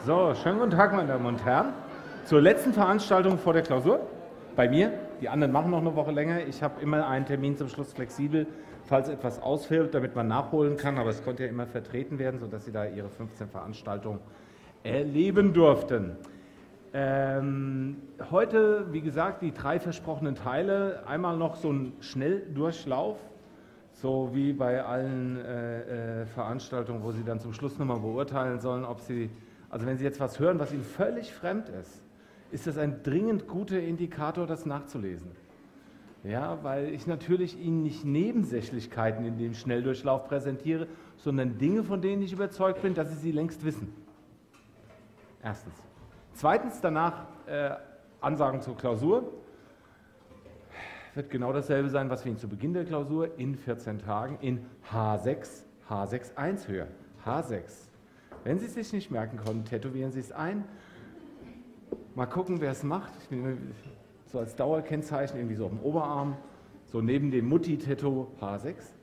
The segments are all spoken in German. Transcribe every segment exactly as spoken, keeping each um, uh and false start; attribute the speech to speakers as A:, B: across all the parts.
A: So, schönen guten Tag, meine Damen und Herren. Zur letzten Veranstaltung vor der Klausur. Bei mir. Die anderen machen noch eine Woche länger. Ich habe immer einen Termin zum Schluss flexibel, falls etwas ausfällt, damit man nachholen kann. Aber es konnte ja immer vertreten werden, sodass Sie da Ihre fünfzehn Veranstaltungen erleben durften. Ähm, heute, wie gesagt, die drei versprochenen Teile. Einmal noch so ein Schnelldurchlauf, so wie bei allen äh, äh, Veranstaltungen, wo Sie dann zum Schluss nochmal beurteilen sollen, ob Sie, also wenn Sie jetzt was hören, was Ihnen völlig fremd ist, ist das ein dringend guter Indikator, das nachzulesen. Ja, weil ich natürlich Ihnen nicht Nebensächlichkeiten in dem Schnelldurchlauf präsentiere, sondern Dinge, von denen ich überzeugt bin, dass Sie sie längst wissen. Erstens. Zweitens, danach äh, Ansagen zur Klausur. Wird genau dasselbe sein, was wir Ihnen zu Beginn der Klausur in vierzehn Tagen in H sechs, H sechs Punkt eins hören. H sechs. Wenn Sie es sich nicht merken konnten, tätowieren Sie es ein. Mal gucken, wer es macht. Ich nehme so als Dauerkennzeichen irgendwie so auf dem Oberarm, so neben dem Mutti-Tattoo H sechs.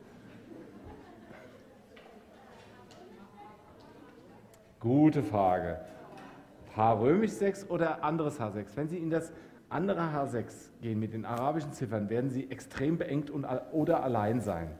A: Gute Frage. H römisch sechs oder anderes H sechs? Wenn Sie in das andere H sechs gehen mit den arabischen Ziffern, werden Sie extrem beengt und, oder allein sein.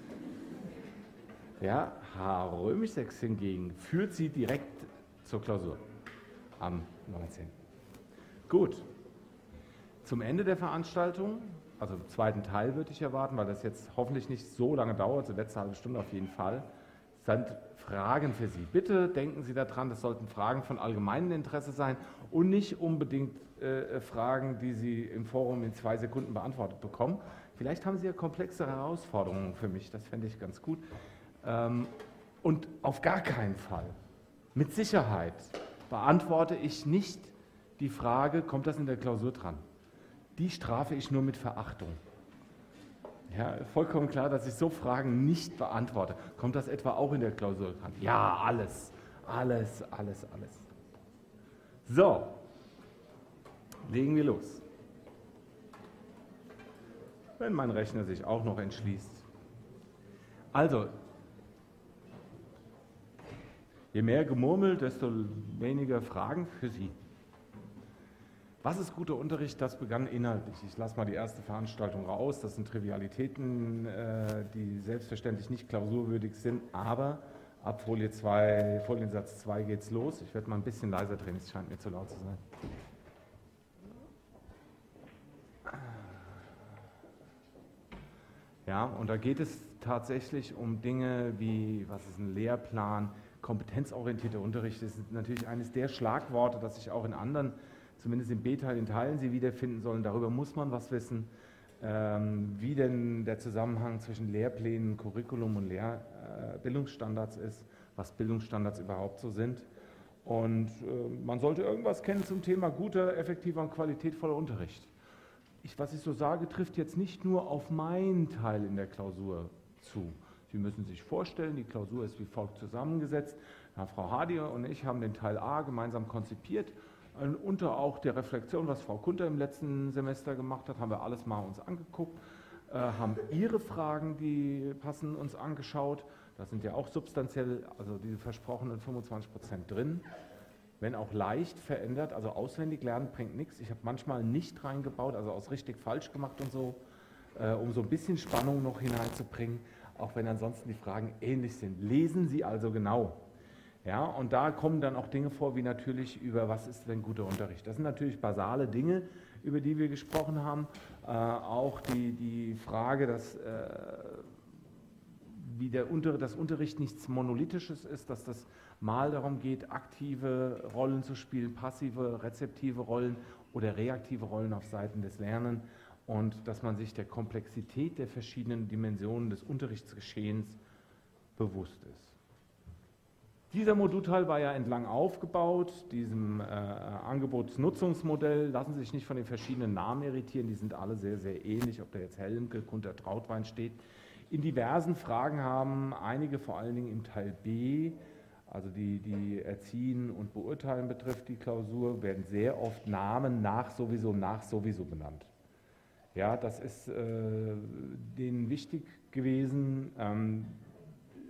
A: Ja, H römisch sechs hingegen führt Sie direkt zur Klausur am neunzehnten Gut, zum Ende der Veranstaltung, also im zweiten Teil würde ich erwarten, weil das jetzt hoffentlich nicht so lange dauert, so letzte halbe Stunde auf jeden Fall, sind Fragen für Sie. Bitte denken Sie daran, das sollten Fragen von allgemeinem Interesse sein und nicht unbedingt äh, Fragen, die Sie im Forum in zwei Sekunden beantwortet bekommen. Vielleicht haben Sie ja komplexe Herausforderungen für mich, das fände ich ganz gut. Ähm, und auf gar keinen Fall, mit Sicherheit, beantworte ich nicht die Frage, kommt das in der Klausur dran? Die strafe ich nur mit Verachtung. Ja, vollkommen klar, dass ich so Fragen nicht beantworte. Kommt das etwa auch in der Klausur dran? Ja, alles, alles, alles, alles. So, legen wir los. Wenn mein Rechner sich auch noch entschließt. Also, je mehr Gemurmel, desto weniger Fragen für Sie. Was ist guter Unterricht? Das begann inhaltlich. Ich lasse mal die erste Veranstaltung raus. Das sind Trivialitäten, die selbstverständlich nicht klausurwürdig sind, aber ab Folie zwei, Foliensatz zwei geht es los. Ich werde mal ein bisschen leiser drehen, es scheint mir zu laut zu sein. Ja, und da geht es tatsächlich um Dinge wie, was ist ein Lehrplan, kompetenzorientierter Unterricht. Das ist natürlich eines der Schlagworte, das ich auch in anderen, zumindest im B-Teil, in Teilen Sie wiederfinden sollen. Darüber muss man was wissen, ähm, wie denn der Zusammenhang zwischen Lehrplänen, Curriculum und Lehr äh, Bildungsstandards ist, was Bildungsstandards überhaupt so sind. Und äh, man sollte irgendwas kennen zum Thema guter, effektiver und qualitätvoller Unterricht. Ich, was ich so sage, trifft jetzt nicht nur auf meinen Teil in der Klausur zu. Sie müssen sich vorstellen, die Klausur ist wie folgt zusammengesetzt. Ja, Frau Hardy und ich haben den Teil A gemeinsam konzipiert. Unter auch der Reflexion, was Frau Kunter im letzten Semester gemacht hat, haben wir alles mal uns angeguckt, äh, haben Ihre Fragen, die passen, uns angeschaut. Da sind ja auch substanziell, also diese versprochenen fünfundzwanzig Prozent drin, wenn auch leicht verändert, also auswendig lernen bringt nichts. Ich habe manchmal nicht reingebaut, also aus richtig falsch gemacht und so, äh, um so ein bisschen Spannung noch hineinzubringen, auch wenn ansonsten die Fragen ähnlich sind. Lesen Sie also genau. Ja, und da kommen dann auch Dinge vor, wie natürlich über was ist denn guter Unterricht. Das sind natürlich basale Dinge, über die wir gesprochen haben. Äh, auch die, die Frage, dass, äh, wie der Unter, das Unterricht nichts Monolithisches ist, dass das mal darum geht, aktive Rollen zu spielen, passive, rezeptive Rollen oder reaktive Rollen auf Seiten des Lernens und dass man sich der Komplexität der verschiedenen Dimensionen des Unterrichtsgeschehens bewusst ist. Dieser Modulteil war ja entlang aufgebaut, diesem äh, Angebotsnutzungsmodell. Lassen Sie sich nicht von den verschiedenen Namen irritieren, die sind alle sehr, sehr ähnlich, ob da jetzt Helmke, Kunter, Trautwein steht. In diversen Fragen haben einige, vor allen Dingen im Teil B, also die, die Erziehen und Beurteilen betrifft die Klausur, werden sehr oft Namen nach sowieso, nach sowieso benannt. Ja, das ist äh, denen wichtig gewesen. Ähm,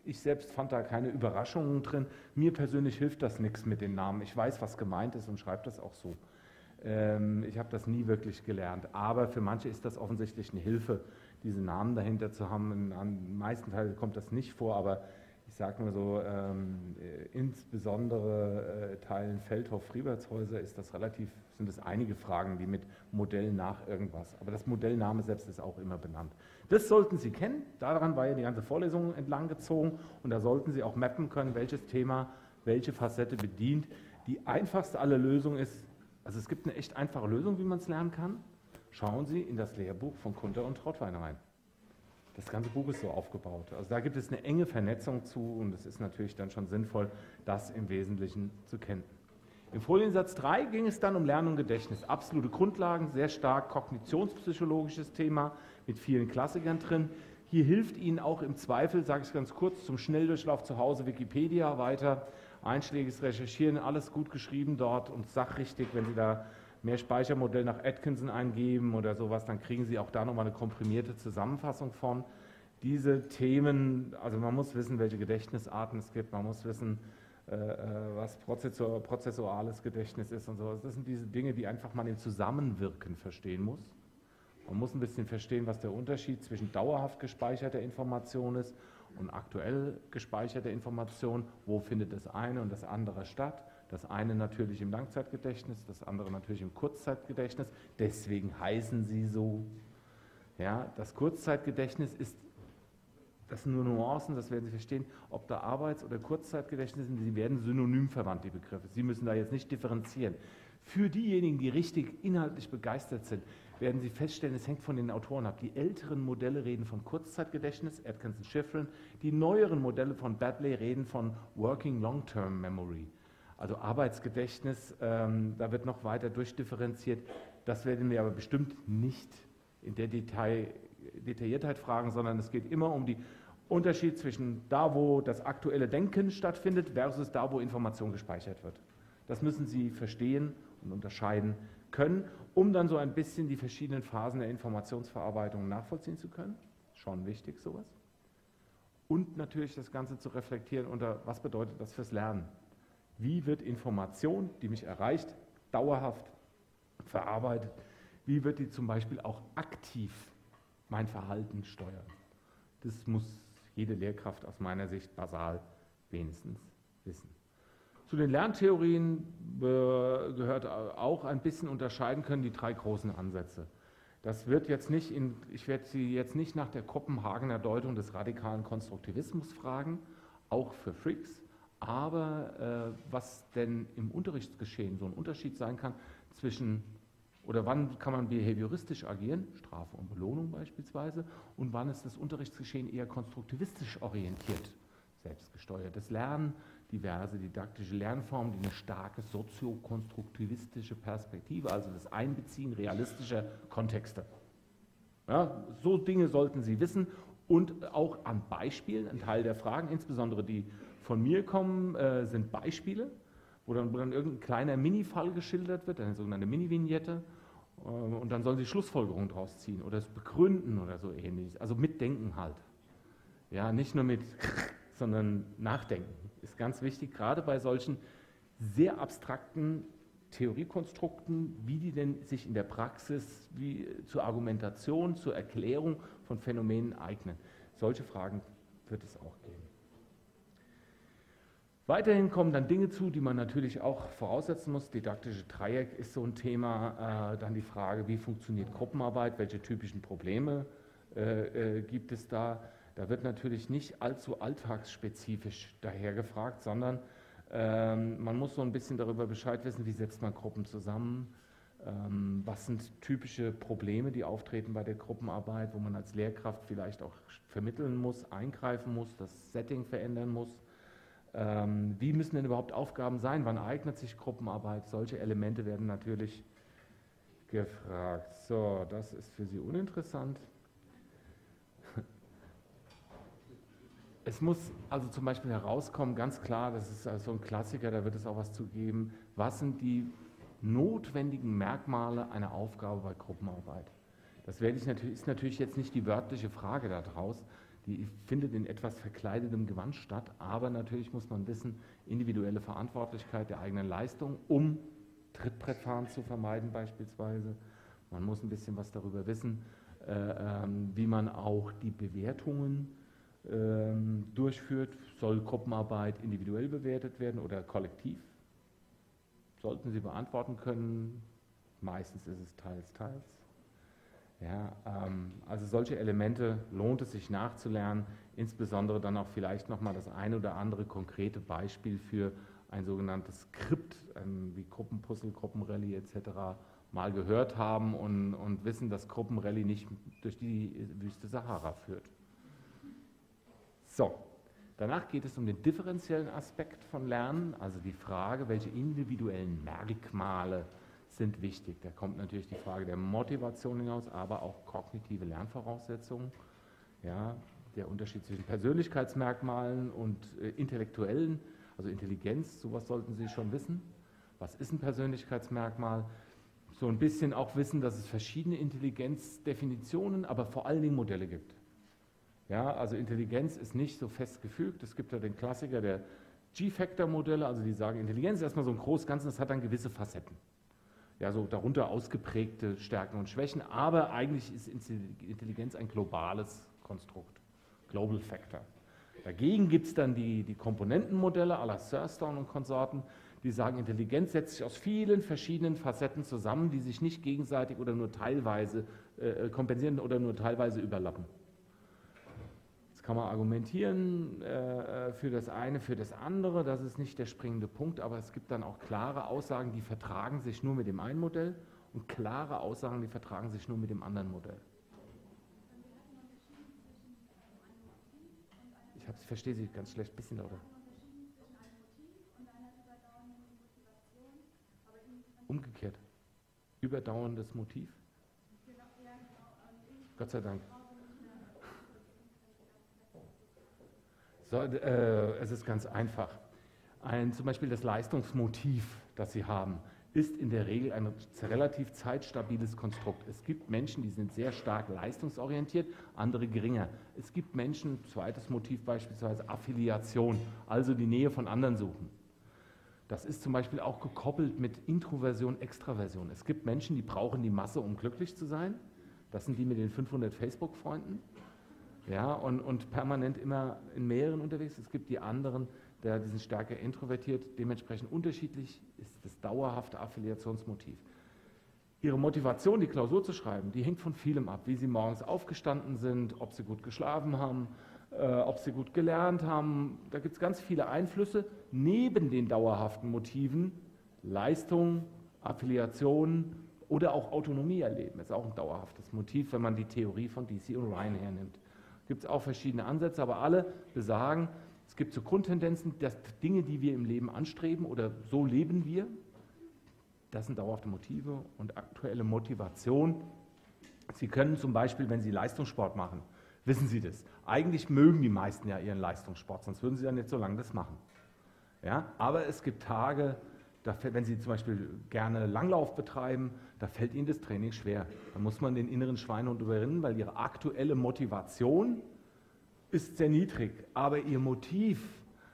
A: Ich selbst fand da keine Überraschungen drin. Mir persönlich hilft das nichts mit den Namen. Ich weiß, was gemeint ist und schreibe das auch so. Ähm, ich habe das nie wirklich gelernt. Aber für manche ist das offensichtlich eine Hilfe, diese Namen dahinter zu haben. In den meisten Teilen kommt das nicht vor, aber ich sage mal so, ähm, äh, insbesondere äh, Teilen Feldhoff-Friebertshäuser ist das relativ, sind es einige Fragen, die mit Modell nach irgendwas. Aber das Modellname selbst ist auch immer benannt. Das sollten Sie kennen. Daran war ja die ganze Vorlesung entlang gezogen. Und da sollten Sie auch mappen können, welches Thema welche Facette bedient. Die einfachste aller Lösungen ist, also es gibt eine echt einfache Lösung, wie man es lernen kann. Schauen Sie in das Lehrbuch von Kunter und Trautwein rein. Das ganze Buch ist so aufgebaut. Also da gibt es eine enge Vernetzung zu und es ist natürlich dann schon sinnvoll, das im Wesentlichen zu kennen. Im Foliensatz drei ging es dann um Lernen und Gedächtnis. Absolute Grundlagen, sehr stark kognitionspsychologisches Thema mit vielen Klassikern drin. Hier hilft Ihnen auch im Zweifel, sage ich ganz kurz, zum Schnelldurchlauf zu Hause Wikipedia weiter. Einschlägiges Recherchieren, alles gut geschrieben dort und sachrichtig. Wenn Sie da mehr Speichermodell nach Atkinson eingeben oder sowas, dann kriegen Sie auch da nochmal eine komprimierte Zusammenfassung von. Diese Themen, also man muss wissen, welche Gedächtnisarten es gibt, man muss wissen, äh, was Prozessor, prozessuales Gedächtnis ist und sowas. Das sind diese Dinge, die einfach man im Zusammenwirken verstehen muss. Man muss ein bisschen verstehen, was der Unterschied zwischen dauerhaft gespeicherter Information ist und aktuell gespeicherter Information. Wo findet das eine und das andere statt? Das eine natürlich im Langzeitgedächtnis, das andere natürlich im Kurzzeitgedächtnis. Deswegen heißen sie so. Ja, das Kurzzeitgedächtnis ist, das sind nur Nuancen, das werden Sie verstehen, ob da Arbeits- oder Kurzzeitgedächtnis sind, sie werden synonym verwandt, die Begriffe. Sie müssen da jetzt nicht differenzieren. Für diejenigen, die richtig inhaltlich begeistert sind, werden Sie feststellen, es hängt von den Autoren ab. Die älteren Modelle reden von Kurzzeitgedächtnis, Atkinson, Shiffrin. Die neueren Modelle von Baddeley reden von Working Long-Term Memory. Also Arbeitsgedächtnis, ähm, da wird noch weiter durchdifferenziert. Das werden wir aber bestimmt nicht in der Detail, Detailliertheit fragen, sondern es geht immer um den Unterschied zwischen da, wo das aktuelle Denken stattfindet, versus da, wo Information gespeichert wird. Das müssen Sie verstehen und unterscheiden können, um dann so ein bisschen die verschiedenen Phasen der Informationsverarbeitung nachvollziehen zu können. Schon wichtig, sowas. Und natürlich das Ganze zu reflektieren unter, was bedeutet das fürs Lernen? Wie wird Information, die mich erreicht, dauerhaft verarbeitet? Wie wird die zum Beispiel auch aktiv mein Verhalten steuern? Das muss jede Lehrkraft aus meiner Sicht basal wenigstens wissen. Zu den Lerntheorien äh, gehört auch ein bisschen unterscheiden können die drei großen Ansätze. Das wird jetzt nicht in, ich werde Sie jetzt nicht nach der Kopenhagener Deutung des radikalen Konstruktivismus fragen, auch für Freaks, aber äh, was denn im Unterrichtsgeschehen so ein Unterschied sein kann zwischen, oder wann kann man behavioristisch agieren, Strafe und Belohnung beispielsweise, und wann ist das Unterrichtsgeschehen eher konstruktivistisch orientiert, selbstgesteuertes Lernen, diverse didaktische Lernformen, die eine starke soziokonstruktivistische Perspektive, also das Einbeziehen realistischer Kontexte. Ja, so Dinge sollten Sie wissen und auch an Beispielen, ein Teil der Fragen, insbesondere die von mir kommen, äh, sind Beispiele, wo dann, wo dann irgendein kleiner Mini-Fall geschildert wird, eine sogenannte Mini-Vignette, äh, und dann sollen Sie Schlussfolgerungen daraus ziehen oder es begründen oder so ähnliches, also mitdenken halt. Ja, nicht nur mit, sondern nachdenken ist ganz wichtig, gerade bei solchen sehr abstrakten Theoriekonstrukten, wie die denn sich in der Praxis wie zur Argumentation, zur Erklärung von Phänomenen eignen. Solche Fragen wird es auch geben. Weiterhin kommen dann Dinge zu, die man natürlich auch voraussetzen muss. Didaktische Dreieck ist so ein Thema. Äh, dann die Frage, wie funktioniert Gruppenarbeit, welche typischen Probleme äh, äh, gibt es da. Da wird natürlich nicht allzu alltagsspezifisch daher gefragt, sondern ähm, man muss so ein bisschen darüber Bescheid wissen, wie setzt man Gruppen zusammen, ähm, was sind typische Probleme, die auftreten bei der Gruppenarbeit, wo man als Lehrkraft vielleicht auch vermitteln muss, eingreifen muss, das Setting verändern muss. Ähm, wie müssen denn überhaupt Aufgaben sein? Wann eignet sich Gruppenarbeit? Solche Elemente werden natürlich gefragt. So, das ist für Sie uninteressant. Es muss also zum Beispiel herauskommen, ganz klar, das ist also so ein Klassiker, da wird es auch was zu geben, was sind die notwendigen Merkmale einer Aufgabe bei Gruppenarbeit? Das werde ich natürlich, ist natürlich jetzt nicht die wörtliche Frage daraus. die findet in etwas verkleidetem Gewand statt, aber natürlich muss man wissen, individuelle Verantwortlichkeit der eigenen Leistung, um Trittbrettfahren zu vermeiden beispielsweise. Man muss ein bisschen was darüber wissen, äh, ähm, wie man auch die Bewertungen ähm, durchführt. Soll Gruppenarbeit individuell bewertet werden oder kollektiv? Sollten Sie beantworten können. Meistens ist es teils, teils. Ja, ähm, also solche Elemente lohnt es sich nachzulernen, insbesondere dann auch vielleicht nochmal das eine oder andere konkrete Beispiel für ein sogenanntes Skript, ähm, wie Gruppenpuzzle, Gruppenrallye et cetera mal gehört haben und, und wissen, dass Gruppenrallye nicht durch die Wüste Sahara führt. So, danach geht es um den differenziellen Aspekt von Lernen, also die Frage, welche individuellen Merkmale sind wichtig. Da kommt natürlich die Frage der Motivation hinaus, aber auch kognitive Lernvoraussetzungen. Ja, der Unterschied zwischen Persönlichkeitsmerkmalen und äh, intellektuellen, also Intelligenz, sowas sollten Sie schon wissen. Was ist ein Persönlichkeitsmerkmal? So ein bisschen auch wissen, dass es verschiedene Intelligenzdefinitionen, aber vor allen Dingen Modelle gibt. Ja, also Intelligenz ist nicht so festgefügt. Es gibt ja den Klassiker der G-Factor-Modelle, also die sagen, Intelligenz ist erstmal so ein großes Ganzes, das hat dann gewisse Facetten. Ja, so darunter ausgeprägte Stärken und Schwächen, aber eigentlich ist Intelligenz ein globales Konstrukt, Global Factor. Dagegen gibt es dann die, die Komponentenmodelle à la Thurstone und Konsorten, die sagen, Intelligenz setzt sich aus vielen verschiedenen Facetten zusammen, die sich nicht gegenseitig oder nur teilweise äh, kompensieren oder nur teilweise überlappen. Jetzt kann man argumentieren äh, für das eine, für das andere, das ist nicht der springende Punkt, aber es gibt dann auch klare Aussagen, die vertragen sich nur mit dem einen Modell und klare Aussagen, die vertragen sich nur mit dem anderen Modell. Ich, ich verstehe Sie ganz schlecht, ein bisschen lauter. Umgekehrt. Überdauerndes Motiv? Gott sei Dank. So, äh, es ist ganz einfach. Ein, zum Beispiel das Leistungsmotiv, das Sie haben, ist in der Regel ein relativ zeitstabiles Konstrukt. Es gibt Menschen, die sind sehr stark leistungsorientiert, andere geringer. Es gibt Menschen, zweites Motiv beispielsweise Affiliation, also die Nähe von anderen suchen. Das ist zum Beispiel auch gekoppelt mit Introversion, Extraversion. Es gibt Menschen, die brauchen die Masse, um glücklich zu sein. Das sind die mit den fünfhundert Facebook-Freunden. Ja, und, und permanent immer in mehreren unterwegs. Es gibt die anderen, die sind stärker introvertiert. Dementsprechend unterschiedlich ist das dauerhafte Affiliationsmotiv. Ihre Motivation, die Klausur zu schreiben, die hängt von vielem ab. Wie Sie morgens aufgestanden sind, ob Sie gut geschlafen haben, äh, ob Sie gut gelernt haben. Da gibt es ganz viele Einflüsse neben den dauerhaften Motiven. Leistung, Affiliation oder auch Autonomie erleben. Das ist auch ein dauerhaftes Motiv, wenn man die Theorie von D C und Ryan hernimmt. Gibt es auch verschiedene Ansätze, aber alle besagen, es gibt so Grundtendenzen, dass Dinge, die wir im Leben anstreben oder so leben wir, das sind dauerhafte Motive und aktuelle Motivation. Sie können zum Beispiel, wenn Sie Leistungssport machen, wissen Sie das, eigentlich mögen die meisten ja ihren Leistungssport, sonst würden Sie ja nicht so lange das machen. Ja? Aber es gibt Tage, da, wenn Sie zum Beispiel gerne Langlauf betreiben, da fällt Ihnen das Training schwer. Da muss man den inneren Schweinehund überwinden, weil Ihre aktuelle Motivation ist sehr niedrig. Aber Ihr Motiv,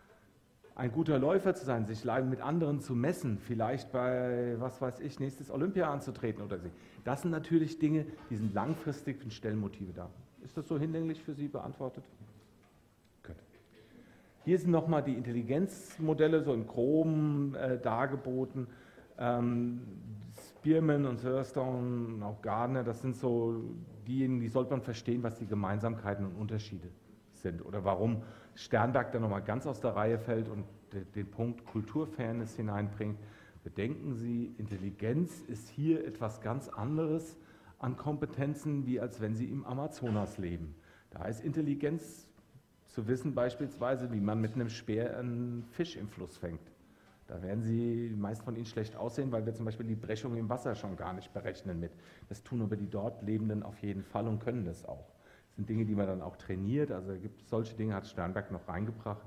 A: ein guter Läufer zu sein, sich mit anderen zu messen, vielleicht bei, was weiß ich, nächstes Olympia anzutreten oder so, das sind natürlich Dinge, die sind langfristig und Stellmotive da. Ist das so hinlänglich für Sie beantwortet? Gut. Hier sind nochmal die Intelligenzmodelle so in groben äh, dargeboten. Ähm, Spearman und Thurstone und auch Gardner, das sind so diejenigen, die sollte man verstehen, was die Gemeinsamkeiten und Unterschiede sind oder warum Sternberg da nochmal ganz aus der Reihe fällt und de, den Punkt Kulturfairness hineinbringt. Bedenken Sie, Intelligenz ist hier etwas ganz anderes an Kompetenzen, wie als wenn Sie im Amazonas leben. Da ist Intelligenz zu wissen beispielsweise, wie man mit einem Speer einen Fisch im Fluss fängt. Da werden Sie, die meisten von Ihnen, schlecht aussehen, weil wir zum Beispiel die Brechung im Wasser schon gar nicht berechnen mit. Das tun aber die dort Lebenden auf jeden Fall und können das auch. Das sind Dinge, die man dann auch trainiert, also gibt solche Dinge hat Sternberg noch reingebracht.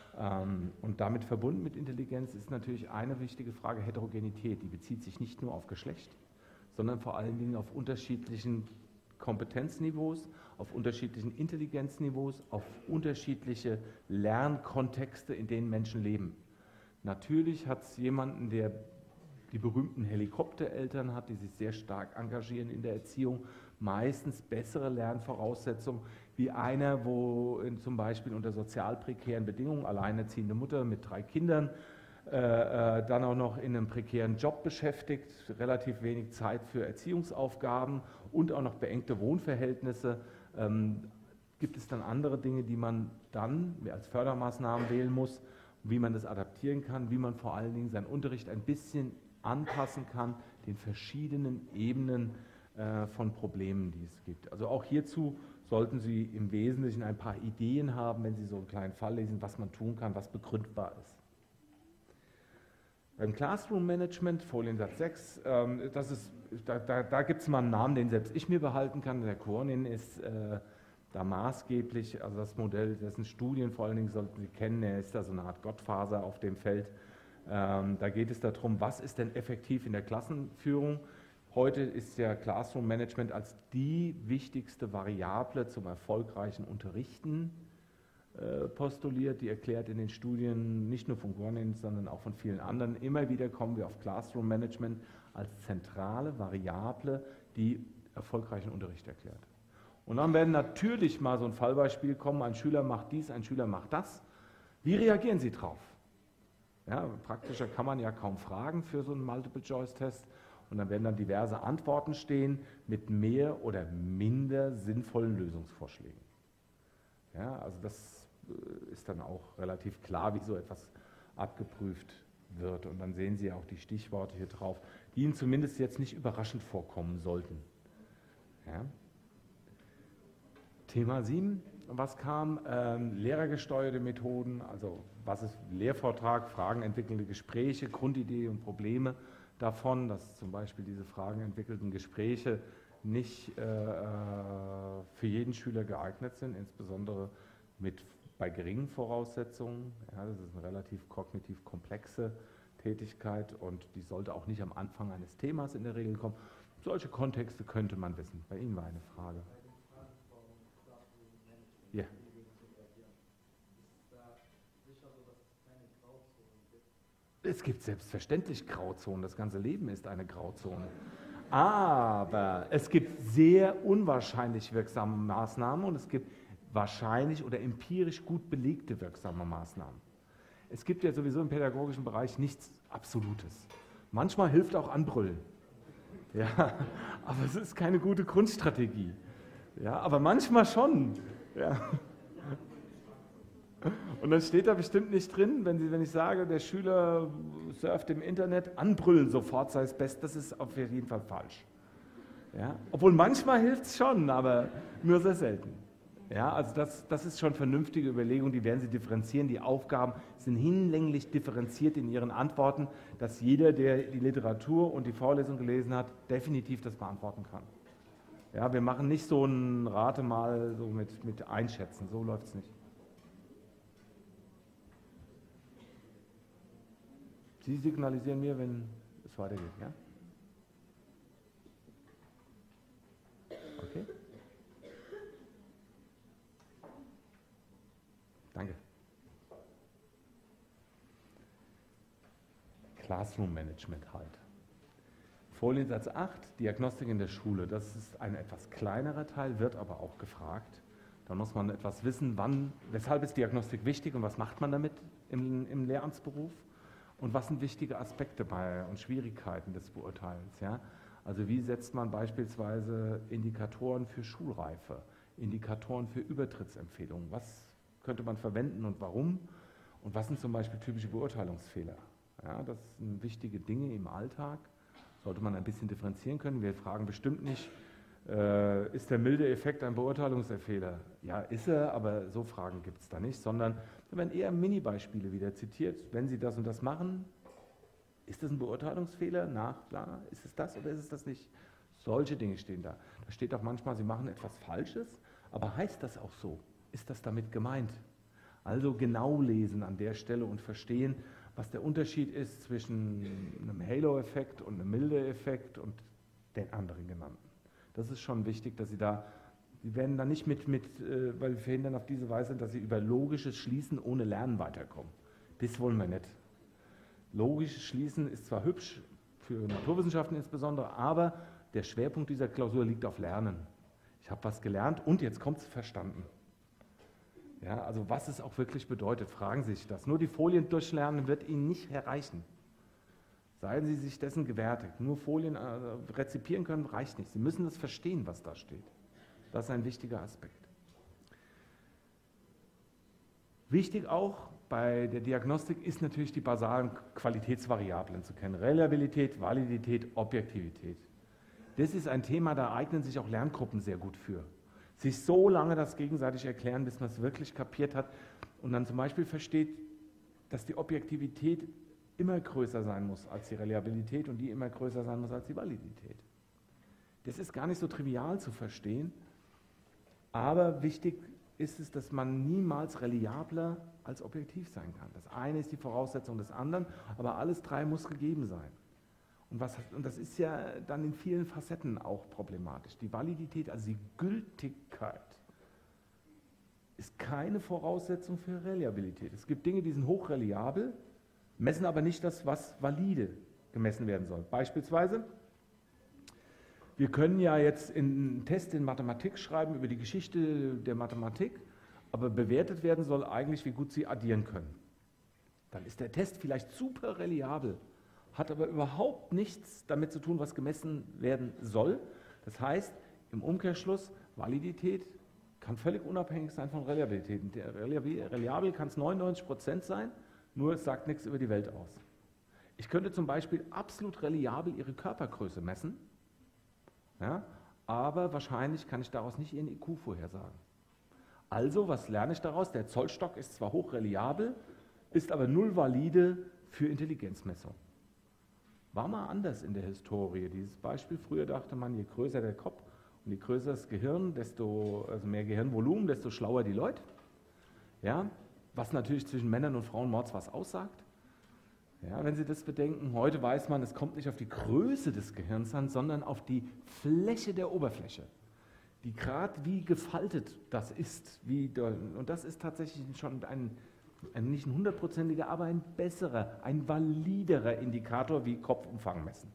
A: Und damit verbunden mit Intelligenz ist natürlich eine wichtige Frage Heterogenität. Die bezieht sich nicht nur auf Geschlecht, sondern vor allen Dingen auf unterschiedlichen Kompetenzniveaus, auf unterschiedlichen Intelligenzniveaus, auf unterschiedliche Lernkontexte, in denen Menschen leben. Natürlich hat es jemanden, der die berühmten Helikoptereltern hat, die sich sehr stark engagieren in der Erziehung, meistens bessere Lernvoraussetzungen wie einer, wo in, zum Beispiel unter sozial prekären Bedingungen, alleinerziehende Mutter mit drei Kindern, äh, äh, dann auch noch in einem prekären Job beschäftigt, relativ wenig Zeit für Erziehungsaufgaben und auch noch beengte Wohnverhältnisse. Ähm, gibt es dann andere Dinge, die man dann als Fördermaßnahmen wählen muss, wie man das adaptieren kann, wie man vor allen Dingen seinen Unterricht ein bisschen anpassen kann, den verschiedenen Ebenen äh, von Problemen, die es gibt. Also auch hierzu sollten Sie im Wesentlichen ein paar Ideen haben, wenn Sie so einen kleinen Fall lesen, was man tun kann, was begründbar ist. Beim Classroom Management, Foliensatz sechs, ähm, das ist, da, da, da gibt es mal einen Namen, den selbst ich mir behalten kann. Der Kornin ist äh, da maßgeblich, also das Modell, dessen Studien vor allen Dingen sollten Sie kennen, er ist da so eine Art Gottfaser auf dem Feld. Ähm, da geht es darum, was ist denn effektiv in der Klassenführung. Heute ist ja Classroom Management als die wichtigste Variable zum erfolgreichen Unterrichten äh, postuliert. Die erklärt in den Studien nicht nur von Kornin, sondern auch von vielen anderen. Immer wieder kommen wir auf Classroom Management als zentrale Variable, die erfolgreichen Unterricht erklärt. Und dann werden natürlich mal so ein Fallbeispiel kommen, ein Schüler macht dies, ein Schüler macht das. Wie reagieren Sie drauf? Ja, praktischer kann man ja kaum fragen für so einen Multiple-Choice-Test. Und dann werden dann diverse Antworten stehen mit mehr oder minder sinnvollen Lösungsvorschlägen. Ja, also das ist dann auch relativ klar, wie so etwas abgeprüft wird. Und dann sehen Sie auch die Stichworte hier drauf, die Ihnen zumindest jetzt nicht überraschend vorkommen sollten. Ja. Thema sieben, was kam? Ähm, lehrergesteuerte Methoden, also was ist Lehrvortrag, Fragen entwickelnde Gespräche, Grundidee und Probleme davon, dass zum Beispiel diese Fragen entwickelten Gespräche nicht äh, für jeden Schüler geeignet sind, insbesondere mit, bei geringen Voraussetzungen. Ja, das ist eine relativ kognitiv komplexe Tätigkeit und die sollte auch nicht am Anfang eines Themas in der Regel kommen. Solche Kontexte könnte man wissen. Bei Ihnen war eine Frage. Ja. Es gibt selbstverständlich Grauzonen. Das ganze Leben ist eine Grauzone. Aber es gibt sehr unwahrscheinlich wirksame Maßnahmen und es gibt wahrscheinlich oder empirisch gut belegte wirksame Maßnahmen. Es gibt ja sowieso im pädagogischen Bereich nichts Absolutes. Manchmal hilft auch Anbrüllen. Ja, aber es ist keine gute Grundstrategie. Ja, aber manchmal schon. Ja. Und dann steht da bestimmt nicht drin, wenn, Sie, wenn ich sage, der Schüler surft im Internet, anbrüllen sofort sei es best, das ist auf jeden Fall falsch. Ja? Obwohl manchmal hilft es schon, aber nur sehr selten. Ja, also das, das ist schon vernünftige Überlegung, die werden Sie differenzieren. Die Aufgaben sind hinlänglich differenziert in Ihren Antworten, dass jeder, der die Literatur und die Vorlesung gelesen hat, definitiv das beantworten kann. Ja, wir machen nicht so ein Rate mal so mit, mit Einschätzen, so läuft es nicht. Sie signalisieren mir, wenn es weitergeht, ja? Okay. Danke. Classroom Management halt. Foliensatz acht, Diagnostik in der Schule. Das ist ein etwas kleinerer Teil, wird aber auch gefragt. Da muss man etwas wissen, wann, weshalb ist Diagnostik wichtig und was macht man damit im, im Lehramtsberuf? Und was sind wichtige Aspekte bei und Schwierigkeiten des Beurteilens? Ja? Also wie setzt man beispielsweise Indikatoren für Schulreife, Indikatoren für Übertrittsempfehlungen? Was könnte man verwenden und warum? Und was sind zum Beispiel typische Beurteilungsfehler? Ja, das sind wichtige Dinge im Alltag, sollte man ein bisschen differenzieren können. Wir fragen bestimmt nicht, äh, ist der milde Effekt ein Beurteilungsfehler? Ja, ist er, aber so Fragen gibt es da nicht, sondern da werden eher Mini-Beispiele wieder zitiert. Wenn Sie das und das machen, ist das ein Beurteilungsfehler? Na, klar, ist es das oder ist es das nicht? Solche Dinge stehen da. Da steht auch manchmal, Sie machen etwas Falsches, aber heißt das auch so? Ist das damit gemeint? Also genau lesen an der Stelle und verstehen, was der Unterschied ist zwischen einem Halo-Effekt und einem Milde-Effekt und den anderen genannten. Das ist schon wichtig, dass Sie da, Sie werden da nicht mit, mit äh, weil wir verhindern auf diese Weise, dass Sie über logisches Schließen ohne Lernen weiterkommen. Das wollen wir nicht. Logisches Schließen ist zwar hübsch, für Naturwissenschaften insbesondere, aber der Schwerpunkt dieser Klausur liegt auf Lernen. Ich habe was gelernt und jetzt kommt es verstanden. Ja, also was es auch wirklich bedeutet, fragen Sie sich das. Nur die Folien durchlernen wird Ihnen nicht erreichen. Seien Sie sich dessen gewärtig. Nur Folien äh, rezipieren können reicht nicht. Sie müssen das verstehen, was da steht. Das ist ein wichtiger Aspekt. Wichtig auch bei der Diagnostik ist natürlich die basalen Qualitätsvariablen zu kennen. Reliabilität, Validität, Objektivität. Das ist ein Thema, da eignen sich auch Lerngruppen sehr gut für. Sich so lange das gegenseitig erklären, bis man es wirklich kapiert hat und dann zum Beispiel versteht, dass die Objektivität immer größer sein muss als die Reliabilität und die immer größer sein muss als die Validität. Das ist gar nicht so trivial zu verstehen, aber wichtig ist es, dass man niemals reliabler als objektiv sein kann. Das eine ist die Voraussetzung des anderen, aber alles drei muss gegeben sein. Und, was, und das ist ja dann in vielen Facetten auch problematisch. Die Validität, also die Gültigkeit, ist keine Voraussetzung für Reliabilität. Es gibt Dinge, die sind hochreliabel, messen aber nicht das, was valide gemessen werden soll. Beispielsweise, wir können ja jetzt einen Test in Mathematik schreiben über die Geschichte der Mathematik, aber bewertet werden soll eigentlich, wie gut Sie addieren können. Dann ist der Test vielleicht super reliabel, hat aber überhaupt nichts damit zu tun, was gemessen werden soll. Das heißt, im Umkehrschluss, Validität kann völlig unabhängig sein von Reliabilität. Reliabel kann es neunundneunzig Prozent sein, nur es sagt nichts über die Welt aus. Ich könnte zum Beispiel absolut reliabel Ihre Körpergröße messen, ja, aber wahrscheinlich kann ich daraus nicht Ihren I Q vorhersagen. Also, was lerne ich daraus? Der Zollstock ist zwar hochreliabel, ist aber null valide für Intelligenzmessung. War mal anders in der Historie, dieses Beispiel. Früher dachte man, je größer der Kopf und je größer das Gehirn, desto also mehr Gehirnvolumen, desto schlauer die Leute. Ja, was natürlich zwischen Männern und Frauen mords was aussagt. Ja, wenn Sie das bedenken, heute weiß man, es kommt nicht auf die Größe des Gehirns an, sondern auf die Fläche der Oberfläche. Die gerade wie gefaltet das ist. Wie, und das ist tatsächlich schon ein, ein nicht ein hundertprozentiger, aber ein besserer, ein validerer Indikator wie Kopfumfang messen.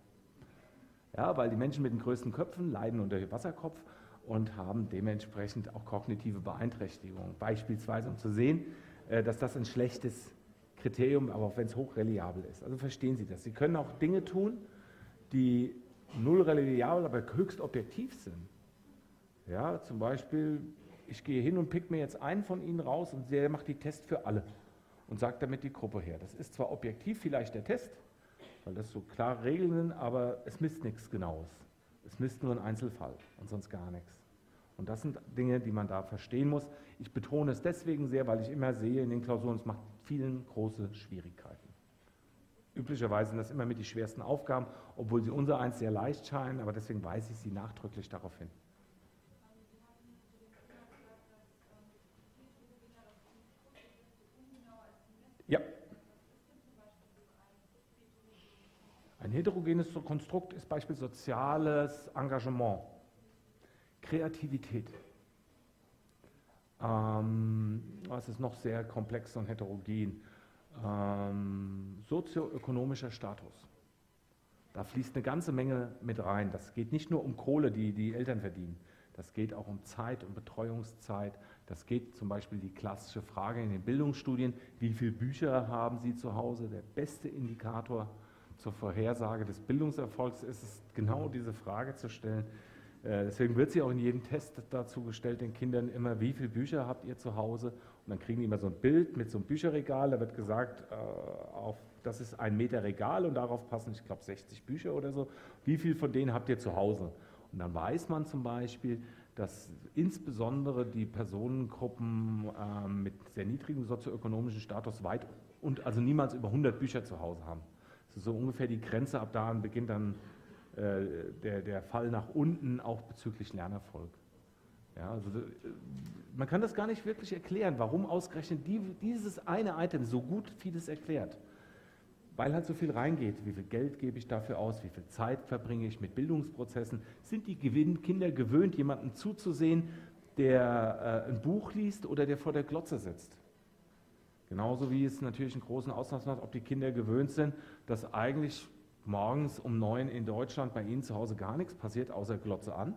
A: Ja, weil die Menschen mit den größten Köpfen leiden unter Wasserkopf und haben dementsprechend auch kognitive Beeinträchtigungen. Beispielsweise, um zu sehen, dass das ein schlechtes Kriterium, aber auch wenn es hochreliabel ist. Also verstehen Sie das. Sie können auch Dinge tun, die null reliabel, aber höchst objektiv sind. Ja, zum Beispiel, ich gehe hin und pick mir jetzt einen von Ihnen raus und der macht die Tests für alle und sagt damit die Gruppe her. Das ist zwar objektiv vielleicht der Test, weil das so klare Regeln sind, aber es misst nichts Genaues. Es misst nur einen Einzelfall und sonst gar nichts. Und das sind Dinge, die man da verstehen muss. Ich betone es deswegen sehr, weil ich immer sehe in den Klausuren, es macht vielen große Schwierigkeiten. Üblicherweise sind das immer mit die schwersten Aufgaben, obwohl sie unser eins sehr leicht scheinen, aber deswegen weise ich Sie nachdrücklich darauf hin. Ja. Ein heterogenes Konstrukt ist beispielsweise soziales Engagement, Kreativität. Ähm, was ist noch sehr komplex und heterogen? Ähm, sozioökonomischer Status. Da fließt eine ganze Menge mit rein. Das geht nicht nur um Kohle, die die Eltern verdienen. Das geht auch um Zeit und Betreuungszeit. Das geht zum Beispiel die klassische Frage in den Bildungsstudien, wie viele Bücher haben Sie zu Hause? Der beste Indikator zur Vorhersage des Bildungserfolgs ist es, genau diese Frage zu stellen. Deswegen wird sie auch in jedem Test dazu gestellt, den Kindern immer, wie viele Bücher habt ihr zu Hause? Und dann kriegen die immer so ein Bild mit so einem Bücherregal, da wird gesagt, äh, auf, das ist ein Meter Regal und darauf passen, ich glaube, sechzig Bücher oder so. Wie viel von denen habt ihr zu Hause? Und dann weiß man zum Beispiel, dass insbesondere die Personengruppen äh, mit sehr niedrigem sozioökonomischen Status weit und also niemals über hundert Bücher zu Hause haben. Das ist so ungefähr die Grenze, ab da beginnt dann Der, der Fall nach unten, auch bezüglich Lernerfolg. Ja, also, man kann das gar nicht wirklich erklären, warum ausgerechnet die, dieses eine Item so gut vieles erklärt. weil halt so viel reingeht. Wie viel Geld gebe ich dafür aus? Wie viel Zeit verbringe ich mit Bildungsprozessen? Sind die Kinder gewöhnt, jemandem zuzusehen, der äh, ein Buch liest oder der vor der Glotze sitzt? Genauso wie es natürlich einen großen Ausmaß hat, ob die Kinder gewöhnt sind, dass eigentlich morgens um neun in Deutschland bei ihnen zu Hause gar nichts passiert, außer Glotze an.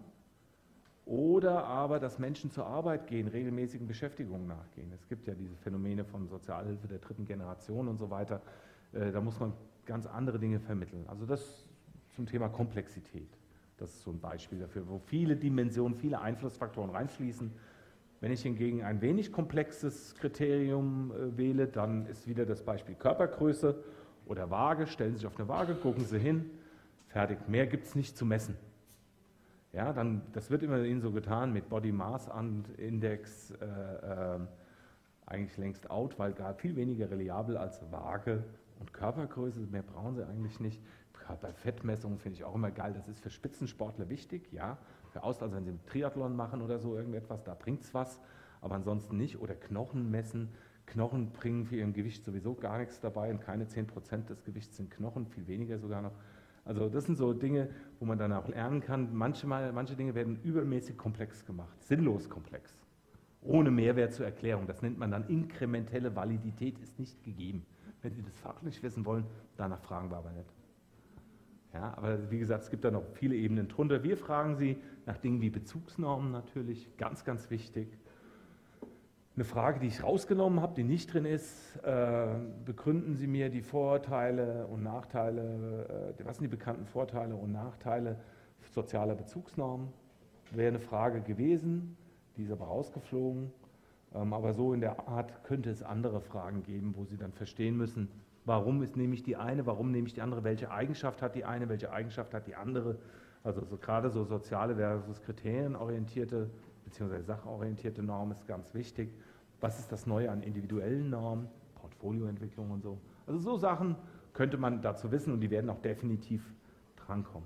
A: Oder aber, dass Menschen zur Arbeit gehen, regelmäßigen Beschäftigungen nachgehen. Es gibt ja diese Phänomene von Sozialhilfe der dritten Generation und so weiter. Äh, da muss man ganz andere Dinge vermitteln. Also das zum Thema Komplexität. Das ist so ein Beispiel dafür, wo viele Dimensionen, viele Einflussfaktoren reinfließen. Wenn ich hingegen ein wenig komplexes Kriterium äh, wähle, dann ist wieder das Beispiel Körpergröße oder Waage. Stellen Sie sich auf eine Waage, gucken Sie hin, fertig. Mehr gibt es nicht zu messen. Ja, dann, das wird immer Ihnen so getan mit Body Mass Index, äh, äh, eigentlich längst out, weil gar viel weniger reliabel als Waage und Körpergröße. Mehr brauchen Sie eigentlich nicht. Körperfettmessung finde ich auch immer geil. Das ist für Spitzensportler wichtig, ja. Für Ausdauer, also wenn Sie einen Triathlon machen oder so irgendetwas, da bringt es was, aber ansonsten nicht. Oder Knochen messen. Knochen bringen für Ihrem Gewicht sowieso gar nichts dabei und keine zehn Prozent des Gewichts sind Knochen, viel weniger sogar noch. Also das sind so Dinge, wo man dann auch lernen kann. Manchmal, manche Dinge werden übermäßig komplex gemacht, sinnlos komplex, ohne Mehrwert zur Erklärung. Das nennt man dann inkrementelle Validität, ist nicht gegeben. Wenn Sie das fachlich wissen wollen, danach fragen wir aber nicht. Ja, aber wie gesagt, es gibt da noch viele Ebenen drunter. Wir fragen Sie nach Dingen wie Bezugsnormen natürlich, ganz, ganz wichtig. Eine Frage, die ich rausgenommen habe, die nicht drin ist, äh, begründen Sie mir die Vorteile und Nachteile, äh, was sind die bekannten Vorteile und Nachteile sozialer Bezugsnormen? Wäre eine Frage gewesen, die ist aber rausgeflogen. Ähm, aber so in der Art könnte es andere Fragen geben, wo Sie dann verstehen müssen, warum ist, nehme ich die eine, warum nehme ich die andere, welche Eigenschaft hat die eine, welche Eigenschaft hat die andere. Also so, gerade so soziale versus kriterienorientierte bzw. sachorientierte Normen ist ganz wichtig. Was ist das Neue an individuellen Normen, Portfolioentwicklung und so. Also so Sachen könnte man dazu wissen und die werden auch definitiv drankommen.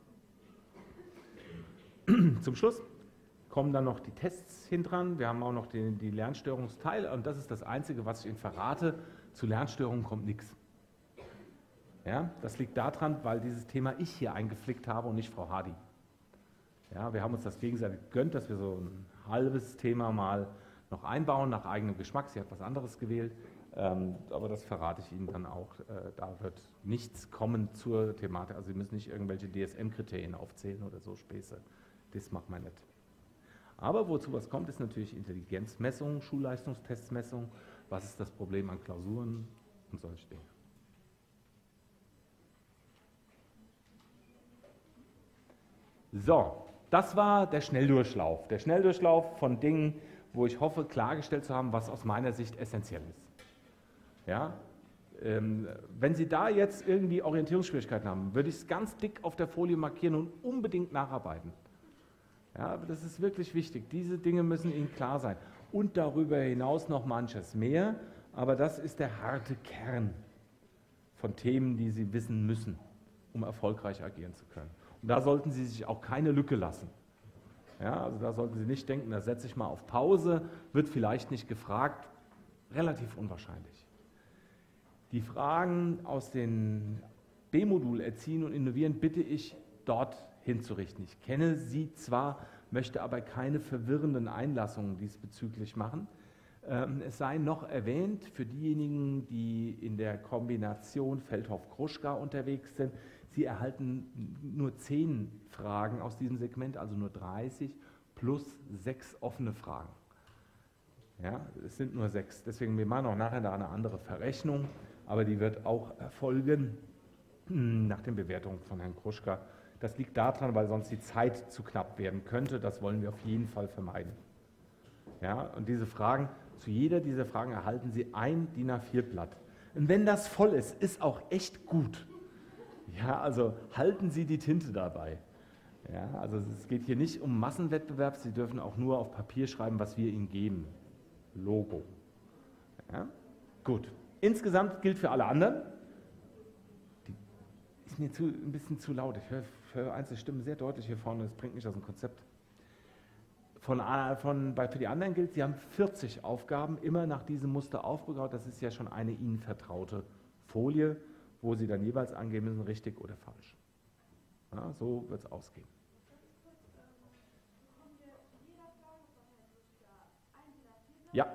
A: Zum Schluss kommen dann noch die Tests hintran. Wir haben auch noch den die Lernstörungsteil und das ist das Einzige, was ich Ihnen verrate. Zu Lernstörungen kommt nichts. Ja, das liegt daran, weil dieses Thema ich hier eingeflickt habe und nicht Frau Hardy. Ja, wir haben uns das gegenseitig gegönnt, dass wir so ein halbes Thema mal noch einbauen, nach eigenem Geschmack. Sie hat was anderes gewählt, ähm, aber das verrate ich Ihnen dann auch. Äh, da wird nichts kommen zur Thematik. Also Sie müssen nicht irgendwelche D S M-Kriterien aufzählen oder so Späße. Das macht man nicht. Aber wozu was kommt, ist natürlich Intelligenzmessung, Schulleistungstestmessung. Was ist das Problem an Klausuren und solche Dinge. So, das war der Schnelldurchlauf. Der Schnelldurchlauf von Dingen, wo ich hoffe, klargestellt zu haben, was aus meiner Sicht essentiell ist. Ja? Ähm, wenn Sie da jetzt irgendwie Orientierungsschwierigkeiten haben, würde ich es ganz dick auf der Folie markieren und unbedingt nacharbeiten. Ja, aber das ist wirklich wichtig. Diese Dinge müssen Ihnen klar sein. Und darüber hinaus noch manches mehr, aber das ist der harte Kern von Themen, die Sie wissen müssen, um erfolgreich agieren zu können. Und da sollten Sie sich auch keine Lücke lassen. Ja, also da sollten Sie nicht denken, da setze ich mal auf Pause, wird vielleicht nicht gefragt, relativ unwahrscheinlich. Die Fragen aus dem B-Modul Erziehen und Innovieren bitte ich dort hinzurichten. Ich kenne sie zwar, möchte aber keine verwirrenden Einlassungen diesbezüglich machen. Ähm, es sei noch erwähnt, für diejenigen, die in der Kombination Feldhoff-Kruschka unterwegs sind, sie erhalten nur zehn Fragen aus diesem Segment, also nur dreißig, plus sechs offene Fragen. Ja, es sind nur sechs, deswegen wir machen auch nachher da eine andere Verrechnung, aber die wird auch erfolgen nach den Bewertungen von Herrn Kruschka. Das liegt daran, weil sonst die Zeit zu knapp werden könnte. Das wollen wir auf jeden Fall vermeiden. Ja, und diese Fragen, zu jeder dieser Fragen erhalten Sie ein D I N A vier Blatt. Und wenn das voll ist, ist auch echt gut. Ja, also halten Sie die Tinte dabei. Ja, also es geht hier nicht um Massenwettbewerb. Sie dürfen auch nur auf Papier schreiben, was wir Ihnen geben. Logo. Ja, gut. Insgesamt gilt für alle anderen. Die ist mir zu, ein bisschen zu laut. Ich höre, höre einzelne Stimmen sehr deutlich hier vorne. Das bringt mich aus dem Konzept. Von, von, bei, für die anderen gilt, Sie haben vierzig Aufgaben, immer nach diesem Muster aufgebaut. Das ist ja schon eine Ihnen vertraute Folie, wo Sie dann jeweils angeben müssen, richtig oder falsch. Ja, so wird es ausgehen. Ja.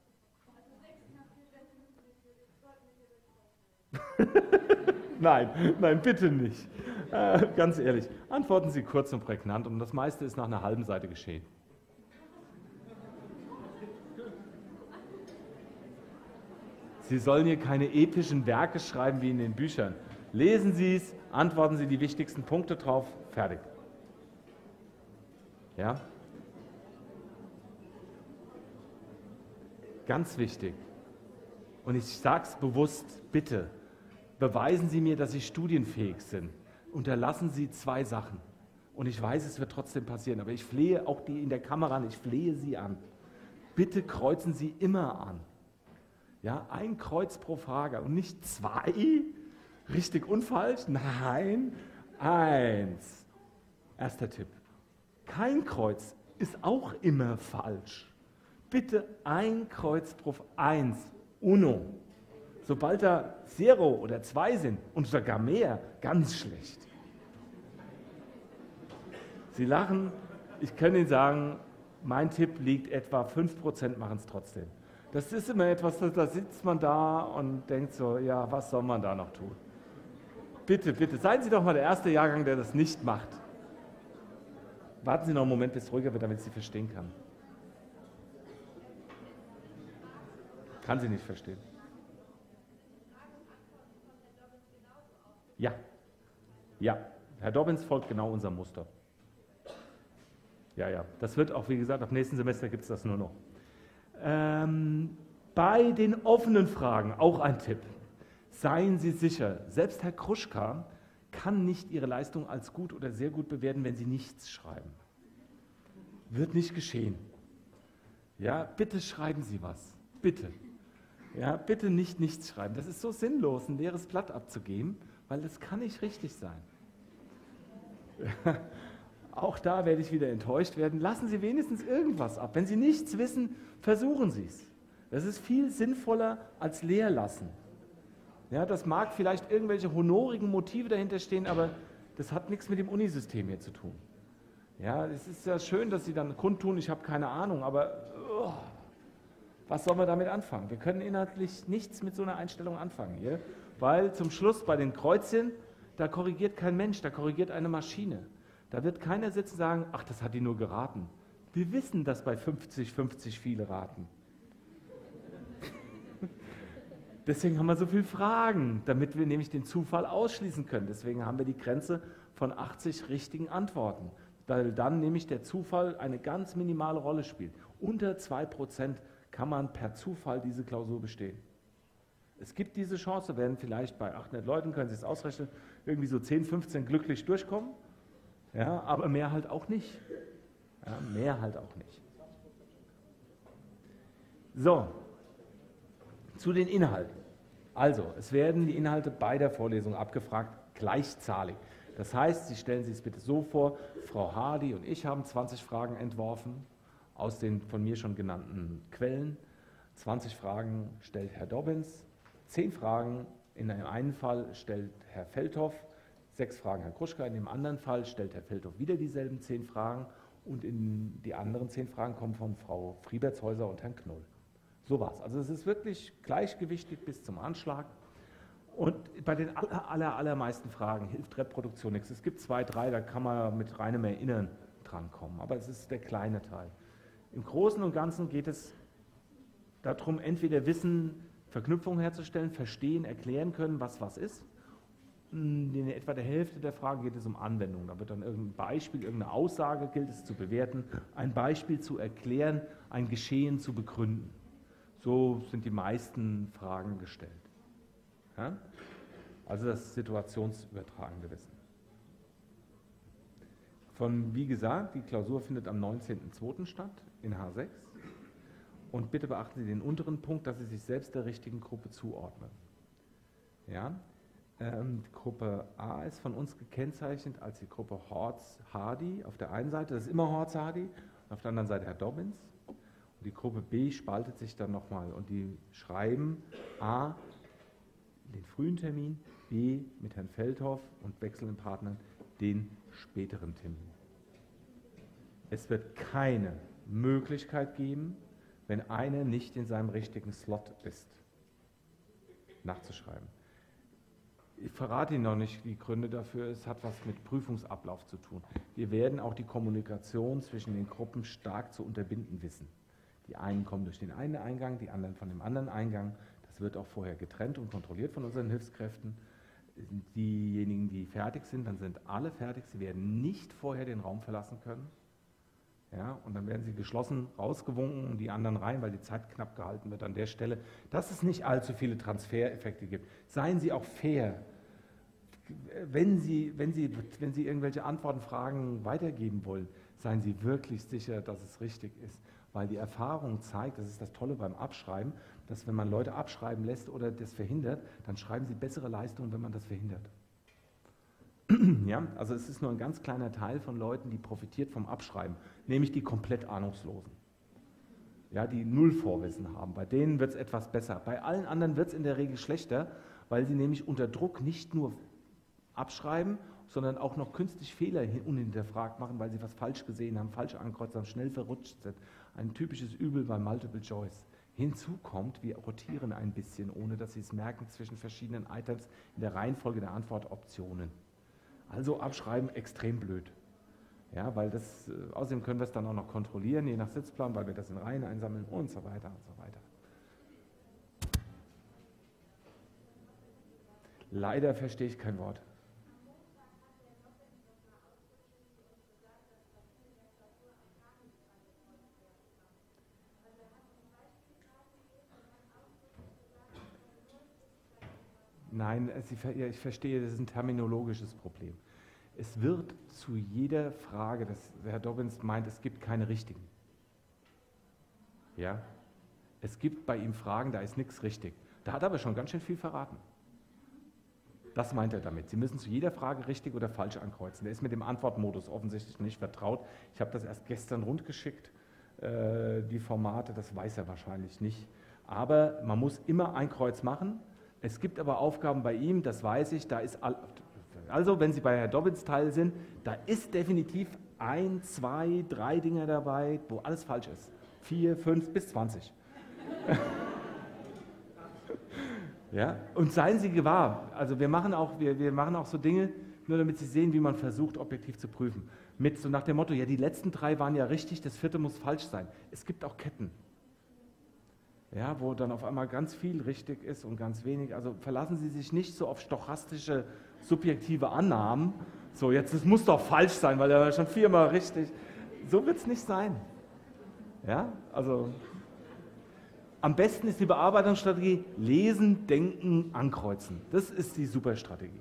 A: Nein, nein, bitte nicht. Äh, ganz ehrlich, antworten Sie kurz und prägnant und das meiste ist nach einer halben Seite geschehen. Sie sollen hier keine epischen Werke schreiben wie in den Büchern. Lesen Sie es, antworten Sie die wichtigsten Punkte drauf, fertig. Ja? Ganz wichtig. Und ich sage es bewusst, bitte, beweisen Sie mir, dass Sie studienfähig sind. Unterlassen Sie zwei Sachen. Und ich weiß, es wird trotzdem passieren, aber ich flehe auch die in der Kamera an, ich flehe Sie an. Bitte kreuzen Sie immer an. Ja, ein Kreuz pro Frage und nicht zwei. Richtig und falsch? Nein, eins. Erster Tipp. Kein Kreuz ist auch immer falsch. Bitte ein Kreuz pro eins. Uno. Sobald da Zero oder zwei sind und sogar mehr, ganz schlecht. Sie lachen, ich kann Ihnen sagen, mein Tipp liegt etwa fünf Prozent machen es trotzdem. Das ist immer etwas, da sitzt man da und denkt so, ja, was soll man da noch tun? Bitte, bitte, seien Sie doch mal der erste Jahrgang, der das nicht macht. Warten Sie noch einen Moment, bis es ruhiger wird, damit ich Sie verstehen kann. Kann sie nicht verstehen. Ja, ja, Herr Dobbins folgt genau unserem Muster. Ja, ja, das wird auch, wie gesagt, ab nächsten Semester gibt es das nur noch. Ähm, bei den offenen Fragen auch ein Tipp. Seien Sie sicher, selbst Herr Kruschka kann nicht Ihre Leistung als gut oder sehr gut bewerten, wenn Sie nichts schreiben. Wird nicht geschehen. Ja, bitte schreiben Sie was. Bitte. Ja, bitte nicht nichts schreiben. Das ist so sinnlos, ein leeres Blatt abzugeben, weil das kann nicht richtig sein. Ja, auch da werde ich wieder enttäuscht werden. Lassen Sie wenigstens irgendwas ab. Wenn Sie nichts wissen, versuchen Sie es. Das ist viel sinnvoller als leer lassen. Ja, das mag vielleicht irgendwelche honorigen Motive dahinter stehen, aber das hat nichts mit dem Unisystem hier zu tun. Ja, es ist ja schön, dass Sie dann kundtun, ich habe keine Ahnung, aber oh, was soll man damit anfangen? Wir können inhaltlich nichts mit so einer Einstellung anfangen hier, weil zum Schluss bei den Kreuzchen, da korrigiert kein Mensch, da korrigiert eine Maschine. Da wird keiner sitzen und sagen, ach, das hat die nur geraten. Wir wissen, dass bei fünfzig fünfzig viele raten. Deswegen haben wir so viele Fragen, damit wir nämlich den Zufall ausschließen können. Deswegen haben wir die Grenze von achtzig richtigen Antworten, weil dann nämlich der Zufall eine ganz minimale Rolle spielt. Unter zwei Prozent kann man per Zufall diese Klausur bestehen. Es gibt diese Chance, werden vielleicht bei achthundert Leuten, können Sie es ausrechnen, irgendwie so zehn, fünfzehn glücklich durchkommen, ja, aber mehr halt auch nicht. Ja, mehr halt auch nicht. So, zu den Inhalten. Also, es werden die Inhalte bei der Vorlesung abgefragt, gleichzahlig. Das heißt, Sie stellen sich es bitte so vor, Frau Hardy und ich haben zwanzig Fragen entworfen, aus den von mir schon genannten Quellen. zwanzig Fragen stellt Herr Dobbins, zehn Fragen in dem einen Fall stellt Herr Feldhoff, sechs Fragen Herr Kruschka, in dem anderen Fall stellt Herr Feldhoff wieder dieselben zehn Fragen und in die anderen zehn Fragen kommen von Frau Friebertshäuser und Herrn Knoll. So war's. Also es ist wirklich gleichgewichtig bis zum Anschlag. Und bei den aller, aller, allermeisten Fragen hilft Reproduktion nichts. Es gibt zwei, drei, da kann man mit reinem Erinnern drankommen, aber es ist der kleine Teil. Im Großen und Ganzen geht es darum, entweder Wissen, Verknüpfungen herzustellen, verstehen, erklären können, was was ist. In etwa der Hälfte der Fragen geht es um Anwendung. Da wird dann irgendein Beispiel, irgendeine Aussage gilt es zu bewerten, ein Beispiel zu erklären, ein Geschehen zu begründen. So sind die meisten Fragen gestellt. Ja? Also das situationsübertragende Wissen. Von, wie gesagt, die Klausur findet am neunzehnten zweiten statt in H sechs. Und bitte beachten Sie den unteren Punkt, dass Sie sich selbst der richtigen Gruppe zuordnen. Ja? Ähm, die Gruppe A ist von uns gekennzeichnet als die Gruppe Horz-Hardy auf der einen Seite, das ist immer Horz-Hardy, auf der anderen Seite Herr Dobbins. Und die Gruppe B spaltet sich dann nochmal und die schreiben A, den frühen Termin, B mit Herrn Feldhoff und wechselnden Partnern den späteren Termin. Es wird keine Möglichkeit geben, wenn einer nicht in seinem richtigen Slot ist, nachzuschreiben. Ich verrate Ihnen noch nicht die Gründe dafür, es hat was mit Prüfungsablauf zu tun. Wir werden auch die Kommunikation zwischen den Gruppen stark zu unterbinden wissen. Die einen kommen durch den einen Eingang, die anderen von dem anderen Eingang. Das wird auch vorher getrennt und kontrolliert von unseren Hilfskräften. Diejenigen, die fertig sind, dann sind alle fertig. Sie werden nicht vorher den Raum verlassen können. Ja, und dann werden sie geschlossen rausgewunken und die anderen rein, weil die Zeit knapp gehalten wird an der Stelle. Dass es nicht allzu viele Transfereffekte gibt. Seien Sie auch fair. Wenn Sie, wenn Sie, wenn Sie irgendwelche Antworten, Fragen weitergeben wollen, seien Sie wirklich sicher, dass es richtig ist. Weil die Erfahrung zeigt, das ist das Tolle beim Abschreiben, dass wenn man Leute abschreiben lässt oder das verhindert, dann schreiben sie bessere Leistungen, wenn man das verhindert. Ja, also es ist nur ein ganz kleiner Teil von Leuten, die profitiert vom Abschreiben, nämlich die komplett Ahnungslosen, ja, die null Vorwissen haben. Bei denen wird es etwas besser. Bei allen anderen wird es in der Regel schlechter, weil sie nämlich unter Druck nicht nur abschreiben, sondern auch noch künstlich Fehler unhinterfragt machen, weil sie was falsch gesehen haben, falsch ankreuzt haben, schnell verrutscht sind. Ein typisches Übel bei Multiple Choice. Hinzu kommt, wir rotieren ein bisschen, ohne dass Sie es merken, zwischen verschiedenen Items in der Reihenfolge der Antwortoptionen. Also abschreiben, extrem blöd. Ja, weil das, äh, außerdem können wir es dann auch noch kontrollieren, je nach Sitzplan, weil wir das in Reihen einsammeln und so weiter und so weiter. Leider verstehe ich kein Wort. Nein, ich verstehe, das ist ein terminologisches Problem. Es wird zu jeder Frage, dass Herr Dobbins meint, es gibt keine richtigen. Ja? Es gibt bei ihm Fragen, da ist nichts richtig. Da hat er aber schon ganz schön viel verraten. Das meint er damit. Sie müssen zu jeder Frage richtig oder falsch ankreuzen. Er ist mit dem Antwortmodus offensichtlich nicht vertraut. Ich habe das erst gestern rundgeschickt, äh, die Formate, das weiß er wahrscheinlich nicht. Aber man muss immer ein Kreuz machen. Es gibt aber Aufgaben bei ihm, das weiß ich, da ist, all, also wenn Sie bei Herrn Dobbins Teil sind, da ist definitiv ein, zwei, drei Dinge dabei, wo alles falsch ist. Vier, fünf bis zwanzig. Ja? Und seien Sie gewahr, also wir machen, auch, wir, wir machen auch so Dinge, nur damit Sie sehen, wie man versucht, objektiv zu prüfen. Mit so nach dem Motto, ja, die letzten drei waren ja richtig, das vierte muss falsch sein. Es gibt auch Ketten. Ja, wo dann auf einmal ganz viel richtig ist und ganz wenig. Also verlassen Sie sich nicht so auf stochastische, subjektive Annahmen. So, jetzt, es muss doch falsch sein, weil er war schon viermal richtig. So wird es nicht sein. Ja, also am besten ist die Bearbeitungsstrategie lesen, denken, ankreuzen. Das ist die super Strategie.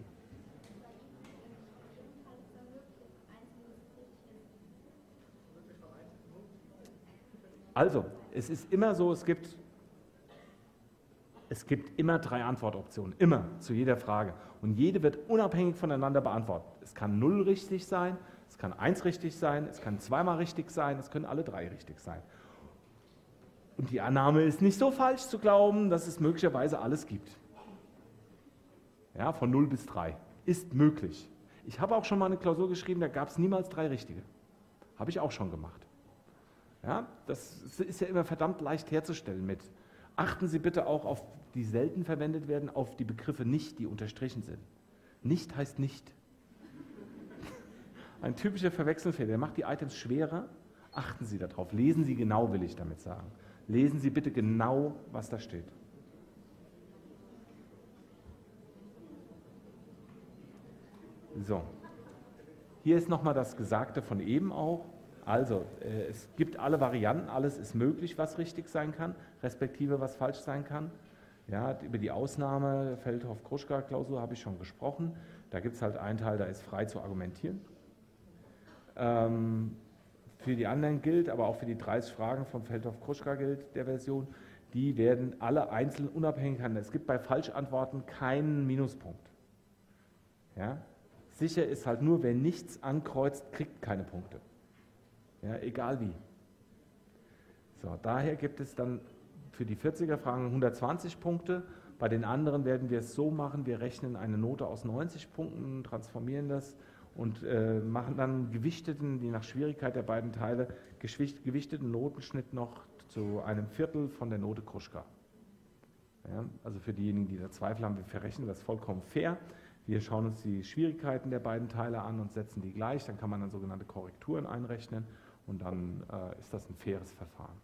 A: Also, es ist immer so, es gibt Es gibt immer drei Antwortoptionen, immer, zu jeder Frage. Und jede wird unabhängig voneinander beantwortet. Es kann null richtig sein, es kann eins richtig sein, es kann zweimal richtig sein, es können alle drei richtig sein. Und die Annahme ist nicht so falsch zu glauben, dass es möglicherweise alles gibt. Ja, von null bis drei. Ist möglich. Ich habe auch schon mal eine Klausur geschrieben, da gab es niemals drei richtige. Habe ich auch schon gemacht. Ja, das ist ja immer verdammt leicht herzustellen mit. Achten Sie bitte auch auf, die selten verwendet werden, auf die Begriffe nicht, die unterstrichen sind. Nicht heißt nicht. Ein typischer Verwechselfehler, der macht die Items schwerer. Achten Sie darauf. Lesen Sie genau, will ich damit sagen. Lesen Sie bitte genau, was da steht. So. Hier ist nochmal das Gesagte von eben auch. Also, äh, es gibt alle Varianten, alles ist möglich, was richtig sein kann, respektive was falsch sein kann. Ja, über die Ausnahme Feldhoff-Kruschka-Klausur habe ich schon gesprochen. Da gibt es halt einen Teil, da ist frei zu argumentieren. Ähm, für die anderen gilt, aber auch für die dreißig Fragen von Feldhoff-Kruschka gilt der Version, die werden alle einzeln unabhängig handeln. Es gibt bei Falschantworten keinen Minuspunkt. Ja? Sicher ist halt nur, wer nichts ankreuzt, kriegt keine Punkte. Ja, egal wie. So, daher gibt es dann für die vierziger Fragen hundertzwanzig Punkte, Bei den anderen werden wir es so machen, wir rechnen eine Note aus neunzig Punkten, transformieren das und äh, machen dann gewichteten, je nach Schwierigkeit der beiden Teile, gewichteten Notenschnitt noch zu einem Viertel von der Note Kruschka. Ja, also für diejenigen, die da Zweifel haben, wir verrechnen das vollkommen fair. Wir schauen uns die Schwierigkeiten der beiden Teile an und setzen die gleich. Dann kann man dann sogenannte Korrekturen einrechnen und dann äh, ist das ein faires Verfahren.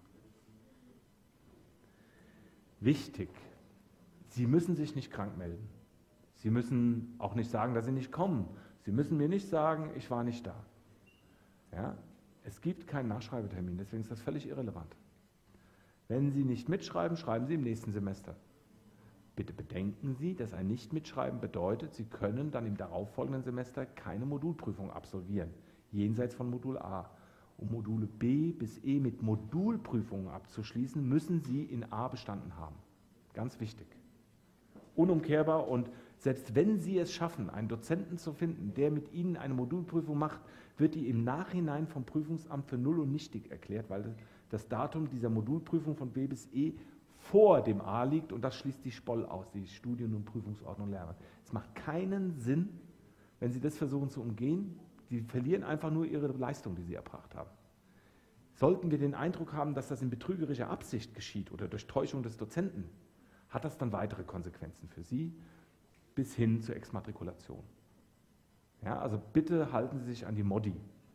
A: Wichtig, Sie müssen sich nicht krank melden. Sie müssen auch nicht sagen, dass Sie nicht kommen. Sie müssen mir nicht sagen, ich war nicht da. Ja? Es gibt keinen Nachschreibetermin, deswegen ist das völlig irrelevant. Wenn Sie nicht mitschreiben, schreiben Sie im nächsten Semester. Bitte bedenken Sie, dass ein Nicht-Mitschreiben bedeutet, Sie können dann im darauffolgenden Semester keine Modulprüfung absolvieren, jenseits von Modul A. Um Module B bis E mit Modulprüfungen abzuschließen, müssen Sie in A bestanden haben. Ganz wichtig. Unumkehrbar, und selbst wenn Sie es schaffen, einen Dozenten zu finden, der mit Ihnen eine Modulprüfung macht, wird die im Nachhinein vom Prüfungsamt für null und nichtig erklärt, weil das Datum dieser Modulprüfung von B bis E vor dem A liegt und das schließt die S P O L aus, die Studien- und Prüfungsordnung Lehrer. Es macht keinen Sinn, wenn Sie das versuchen zu umgehen. Sie verlieren einfach nur Ihre Leistung, die Sie erbracht haben. Sollten wir den Eindruck haben, dass das in betrügerischer Absicht geschieht oder durch Täuschung des Dozenten, hat das dann weitere Konsequenzen für Sie bis hin zur Exmatrikulation. Ja, also bitte halten Sie sich an die Modi.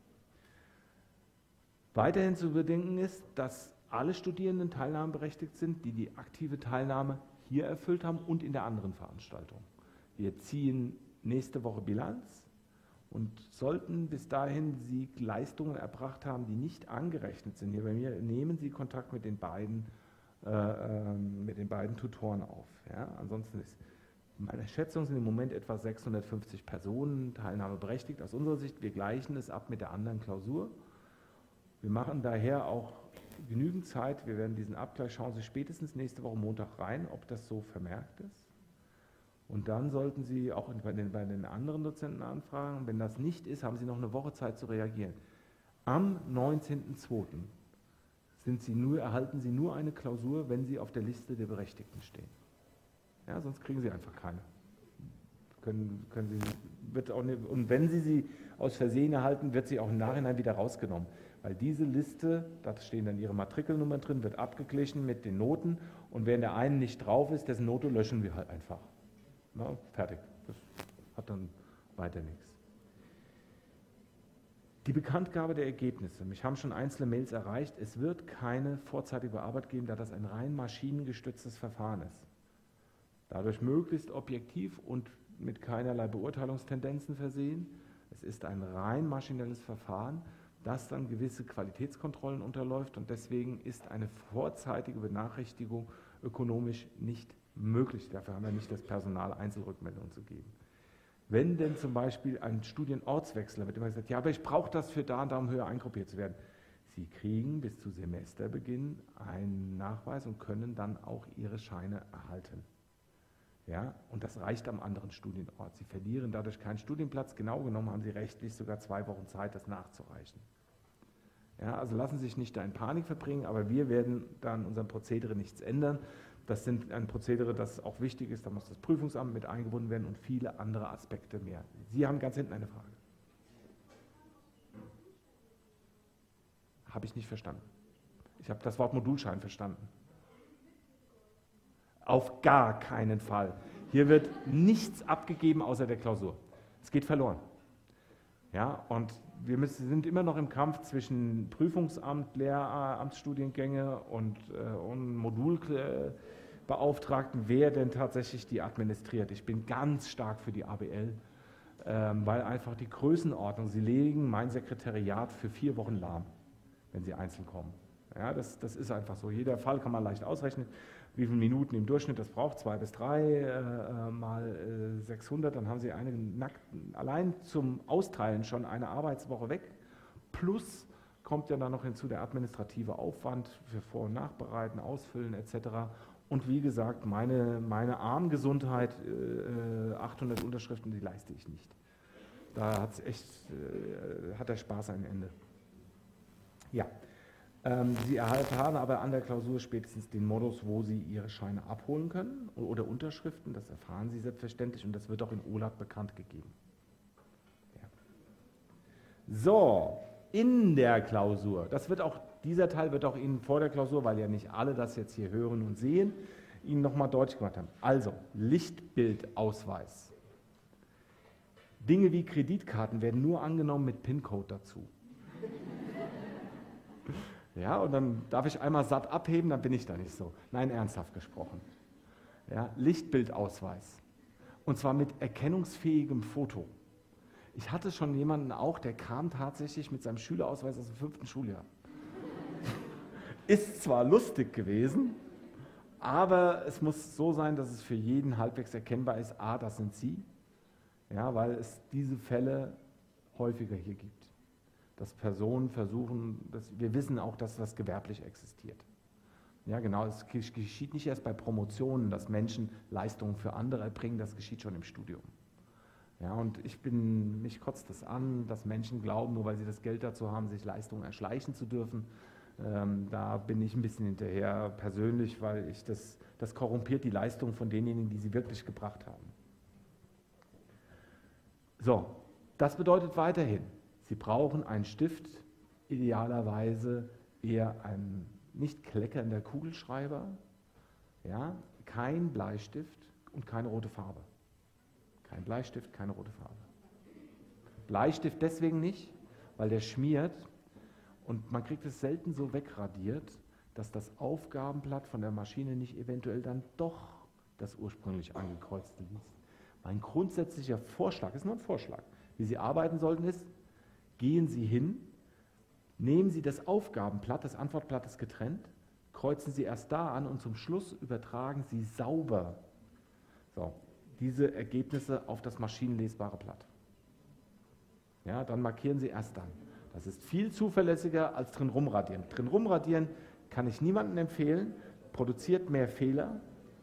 A: Weiterhin zu bedenken ist, dass alle Studierenden teilnahmeberechtigt sind, die die aktive Teilnahme hier erfüllt haben und in der anderen Veranstaltung. Wir ziehen nächste Woche Bilanz und sollten bis dahin Sie Leistungen erbracht haben, die nicht angerechnet sind. Hier bei mir nehmen Sie Kontakt mit den beiden, äh, mit den beiden Tutoren auf. Ja? Ansonsten ist meine Schätzung sind im Moment etwa sechshundertfünfzig Personen teilnahmeberechtigt. Aus unserer Sicht, wir gleichen es ab mit der anderen Klausur. Wir machen daher auch genügend Zeit. Wir werden diesen Abgleich, schauen Sie spätestens nächste Woche Montag rein, ob das so vermerkt ist. Und dann sollten Sie auch bei den, bei den anderen Dozenten anfragen. Wenn das nicht ist, haben Sie noch eine Woche Zeit zu reagieren. Am neunzehnten zweiten sind Sie nur, erhalten Sie nur eine Klausur, wenn Sie auf der Liste der Berechtigten stehen. Ja, sonst kriegen Sie einfach keine. Können, können Sie, wird auch nicht, und wenn Sie sie aus Versehen erhalten, wird sie auch im Nachhinein wieder rausgenommen. Weil diese Liste, da stehen dann Ihre Matrikelnummern drin, wird abgeglichen mit den Noten, und wenn der einen nicht drauf ist, dessen Note löschen wir halt einfach. Na, fertig. Das hat dann weiter nichts. Die Bekanntgabe der Ergebnisse. Mich haben schon einzelne Mails erreicht. Es wird keine vorzeitige Arbeit geben, da das ein rein maschinengestütztes Verfahren ist. Dadurch möglichst objektiv und mit keinerlei Beurteilungstendenzen versehen. Es ist ein rein maschinelles Verfahren, das dann gewisse Qualitätskontrollen unterläuft, und deswegen ist eine vorzeitige Benachrichtigung ökonomisch nicht möglich. Dafür haben wir nicht das Personal, Einzelrückmeldungen zu geben. Wenn denn zum Beispiel ein Studienortswechsler, mit dem man sagt, ja, aber ich brauche das für da und da, um höher eingruppiert zu werden. Sie kriegen bis zu Semesterbeginn einen Nachweis und können dann auch Ihre Scheine erhalten. Ja, und das reicht am anderen Studienort. Sie verlieren dadurch keinen Studienplatz. Genau genommen haben Sie rechtlich sogar zwei Wochen Zeit, das nachzureichen. Ja, also lassen Sie sich nicht da in Panik verbringen, aber wir werden da an unserem Prozedere nichts ändern. Das sind ein Prozedere, das auch wichtig ist, da muss das Prüfungsamt mit eingebunden werden und viele andere Aspekte mehr. Sie haben ganz hinten eine Frage. Habe ich nicht verstanden. Ich habe das Wort Modulschein verstanden. Auf gar keinen Fall. Hier wird nichts abgegeben außer der Klausur. Es geht verloren. Ja, und wir müssen, sind immer noch im Kampf zwischen Prüfungsamt, Lehramtsstudiengänge und, äh, und Modulbeauftragten, wer denn tatsächlich die administriert. Ich bin ganz stark für die A B L, ähm, weil einfach die Größenordnung, Sie legen mein Sekretariat für vier Wochen lahm, wenn Sie einzeln kommen. Ja, das, das ist einfach so. Jeder Fall kann man leicht ausrechnen, wie viele Minuten im Durchschnitt das braucht, zwei bis drei äh, mal äh, sechshundert, dann haben Sie eine nackten, allein zum Austeilen schon eine Arbeitswoche weg, plus kommt ja dann noch hinzu der administrative Aufwand für Vor- und Nachbereiten, Ausfüllen et cetera. Und wie gesagt, meine, meine Armgesundheit, äh, achthundert Unterschriften, die leiste ich nicht. Da hat's echt, äh, hat der Spaß ein Ende. Ja. Ähm, Sie erhalten aber an der Klausur spätestens den Modus, wo Sie Ihre Scheine abholen können oder Unterschriften. Das erfahren Sie selbstverständlich und das wird auch in O L A T bekannt gegeben. Ja. So, in der Klausur, das wird auch, dieser Teil wird auch Ihnen vor der Klausur, weil ja nicht alle das jetzt hier hören und sehen, Ihnen nochmal deutlich gemacht haben. Also, Lichtbildausweis. Dinge wie Kreditkarten werden nur angenommen mit PIN-Code dazu. Ja, und dann darf ich einmal satt abheben, dann bin ich da nicht so. Nein, ernsthaft gesprochen. Ja, Lichtbildausweis. Und zwar mit erkennungsfähigem Foto. Ich hatte schon jemanden auch, der kam tatsächlich mit seinem Schülerausweis aus dem fünften Schuljahr. Ist zwar lustig gewesen, aber es muss so sein, dass es für jeden halbwegs erkennbar ist, a, das sind Sie, ja, weil es diese Fälle häufiger hier gibt. Dass Personen versuchen, dass, wir wissen auch, dass das gewerblich existiert. Ja, genau, es geschieht nicht erst bei Promotionen, dass Menschen Leistungen für andere erbringen, das geschieht schon im Studium. Ja, und ich bin, mich kotzt das an, dass Menschen glauben, nur weil sie das Geld dazu haben, sich Leistungen erschleichen zu dürfen. Ähm, da bin ich ein bisschen hinterher persönlich, weil ich das, das korrumpiert die Leistung von denjenigen, die sie wirklich gebracht haben. So, das bedeutet weiterhin, Sie brauchen einen Stift, idealerweise eher ein nicht kleckernder Kugelschreiber, ja, kein Bleistift und keine rote Farbe. Kein Bleistift, keine rote Farbe. Bleistift deswegen nicht, weil der schmiert und man kriegt es selten so wegradiert, dass das Aufgabenblatt von der Maschine nicht eventuell dann doch das ursprünglich angekreuzte liest. Mein grundsätzlicher Vorschlag, ist nur ein Vorschlag, wie Sie arbeiten sollten, ist, gehen Sie hin, nehmen Sie das Aufgabenblatt, das Antwortblatt ist getrennt, kreuzen Sie erst da an und zum Schluss übertragen Sie sauber so, diese Ergebnisse auf das maschinenlesbare Blatt. Ja, dann markieren Sie erst dann. Das ist viel zuverlässiger als drin rumradieren. Drin rumradieren kann ich niemandem empfehlen, produziert mehr Fehler.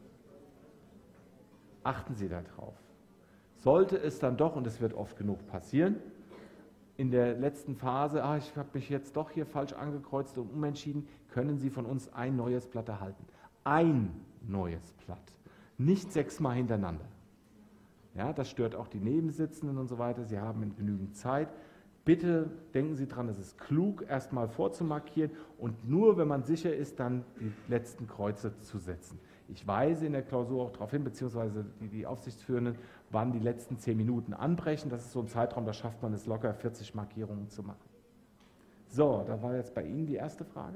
A: Achten Sie darauf. Sollte es dann doch, und es wird oft genug passieren, in der letzten Phase, ah, ich habe mich jetzt doch hier falsch angekreuzt und umentschieden, können Sie von uns ein neues Blatt erhalten. Ein neues Blatt, nicht sechsmal hintereinander. Ja, das stört auch die Nebensitzenden und so weiter. Sie haben genügend Zeit. Bitte denken Sie daran, es ist klug, erstmal vorzumarkieren und nur, wenn man sicher ist, dann die letzten Kreuze zu setzen. Ich weise in der Klausur auch darauf hin, beziehungsweise die, die Aufsichtsführenden, wann die letzten zehn Minuten anbrechen. Das ist so ein Zeitraum, da schafft man es locker, vierzig Markierungen zu machen. So, da war jetzt bei Ihnen die erste Frage.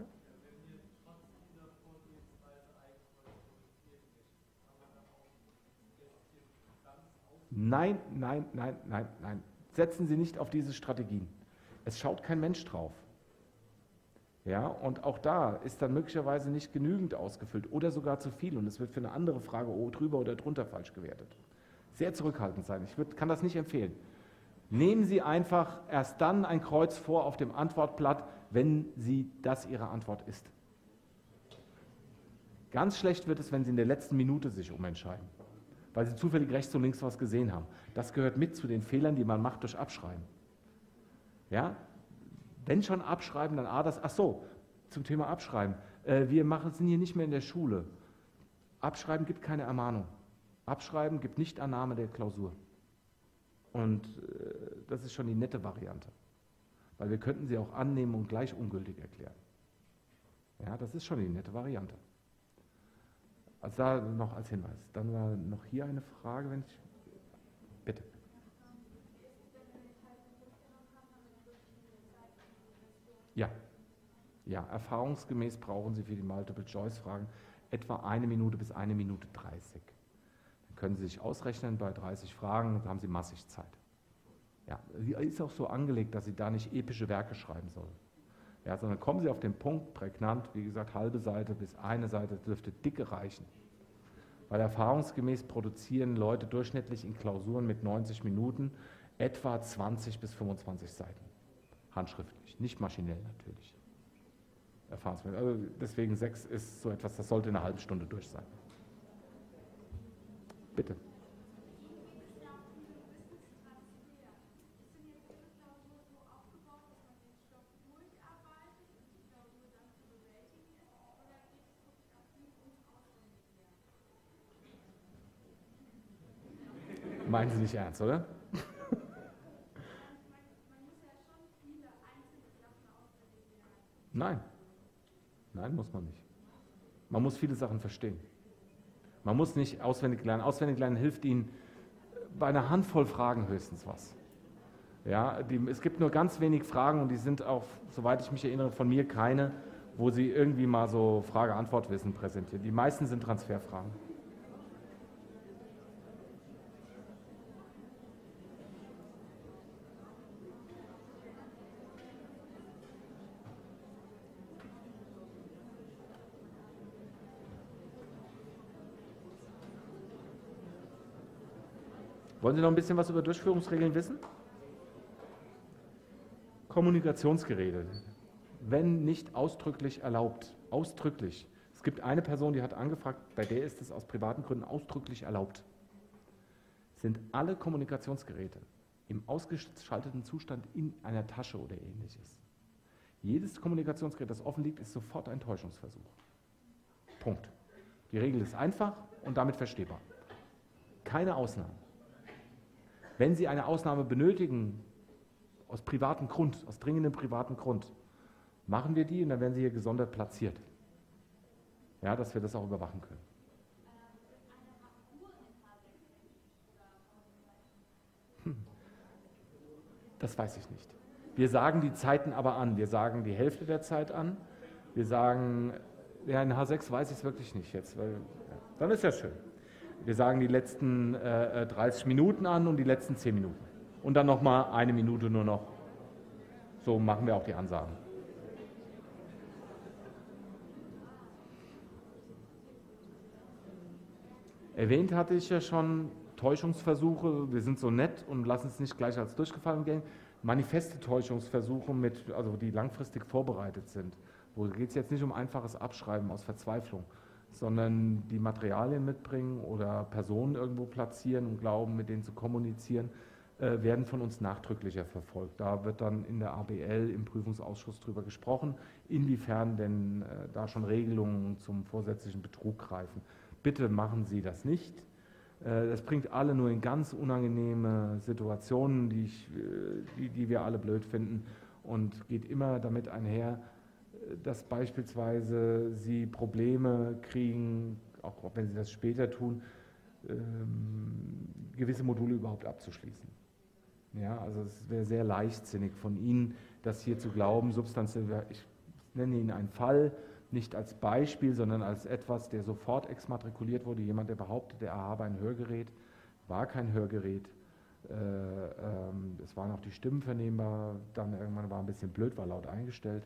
A: Nein, nein, nein, nein, nein. Setzen Sie nicht auf diese Strategien. Es schaut kein Mensch drauf. Ja, und auch da ist dann möglicherweise nicht genügend ausgefüllt oder sogar zu viel und es wird für eine andere Frage oh, drüber oder drunter falsch gewertet. Sehr zurückhaltend sein. Ich würd, kann das nicht empfehlen. Nehmen Sie einfach erst dann ein Kreuz vor auf dem Antwortblatt, wenn Sie das Ihre Antwort ist. Ganz schlecht wird es, wenn Sie in der letzten Minute sich umentscheiden, weil Sie zufällig rechts und links was gesehen haben. Das gehört mit zu den Fehlern, die man macht durch Abschreiben. Ja? Wenn schon abschreiben, dann A, das, ach so, zum Thema Abschreiben. Äh, wir machen, sind hier nicht mehr in der Schule. Abschreiben gibt keine Ermahnung. Abschreiben gibt Nichtannahme der Klausur. Und äh, das ist schon die nette Variante. Weil wir könnten sie auch annehmen und gleich ungültig erklären. Ja, das ist schon die nette Variante. Also da noch als Hinweis. Dann war noch hier eine Frage, wenn ich... Bitte. Ja, ja, erfahrungsgemäß brauchen Sie für die Multiple-Choice-Fragen etwa eine Minute bis eine Minute dreißig. Dann können Sie sich ausrechnen, bei dreißig Fragen haben Sie massig Zeit. Ja, ist auch so angelegt, dass Sie da nicht epische Werke schreiben sollen. Ja, sondern kommen Sie auf den Punkt, prägnant, wie gesagt, halbe Seite bis eine Seite dürfte dicke reichen. Weil erfahrungsgemäß produzieren Leute durchschnittlich in Klausuren mit neunzig Minuten etwa zwanzig bis fünfundzwanzig Seiten. Handschriftlich, nicht maschinell natürlich. Erfahrungsgemäß. Also deswegen sechs ist so etwas, das sollte in einer halben Stunde durch sein. Bitte. Meinen Sie nicht ernst, oder? Nein. Nein, muss man nicht. Man muss viele Sachen verstehen. Man muss nicht auswendig lernen. Auswendig lernen hilft Ihnen bei einer Handvoll Fragen höchstens was. Ja, die, es gibt nur ganz wenig Fragen und die sind auch, soweit ich mich erinnere, von mir keine, wo Sie irgendwie mal so Frage-Antwort-Wissen präsentieren. Die meisten sind Transferfragen. Wollen Sie noch ein bisschen was über Durchführungsregeln wissen? Kommunikationsgeräte, wenn nicht ausdrücklich erlaubt, ausdrücklich. Es gibt eine Person, die hat angefragt, bei der ist es aus privaten Gründen ausdrücklich erlaubt. Sind alle Kommunikationsgeräte im ausgeschalteten Zustand in einer Tasche oder ähnliches. Jedes Kommunikationsgerät, das offen liegt, ist sofort ein Täuschungsversuch. Punkt. Die Regel ist einfach und damit verstehbar. Keine Ausnahmen. Wenn Sie eine Ausnahme benötigen, aus privatem Grund, aus dringendem privaten Grund, machen wir die und dann werden sie hier gesondert platziert. Ja, dass wir das auch überwachen können. Hm. Das weiß ich nicht. Wir sagen die Zeiten aber an. Wir sagen die Hälfte der Zeit an. Wir sagen, ja, in H sechs weiß ich es wirklich nicht jetzt, weil, ja, dann ist ja schön. Wir sagen die letzten äh, dreißig Minuten an und die letzten zehn Minuten. Und dann nochmal eine Minute nur noch. So machen wir auch die Ansagen. Erwähnt hatte ich ja schon Täuschungsversuche. Wir sind so nett und lassen es nicht gleich als durchgefallen gehen. Manifeste Täuschungsversuche, mit, also die langfristig vorbereitet sind. Wo geht es jetzt nicht um einfaches Abschreiben aus Verzweiflung, sondern die Materialien mitbringen oder Personen irgendwo platzieren und glauben, mit denen zu kommunizieren, äh, werden von uns nachdrücklicher verfolgt. Da wird dann in der A B L im Prüfungsausschuss drüber gesprochen, inwiefern denn äh, da schon Regelungen zum vorsätzlichen Betrug greifen. Bitte machen Sie das nicht. Äh, das bringt alle nur in ganz unangenehme Situationen, die, ich, äh, die, die wir alle blöd finden, und geht immer damit einher, dass beispielsweise Sie Probleme kriegen, auch wenn Sie das später tun, ähm, gewisse Module überhaupt abzuschließen. Ja, also es wäre sehr leichtsinnig von Ihnen, das hier zu glauben, substanziell, ich nenne Ihnen einen Fall, nicht als Beispiel, sondern als etwas, der sofort exmatrikuliert wurde, jemand, der behauptet, er habe ein Hörgerät, war kein Hörgerät, äh, ähm, es waren auch die Stimmen vernehmbar, dann irgendwann war ein bisschen blöd, war laut eingestellt.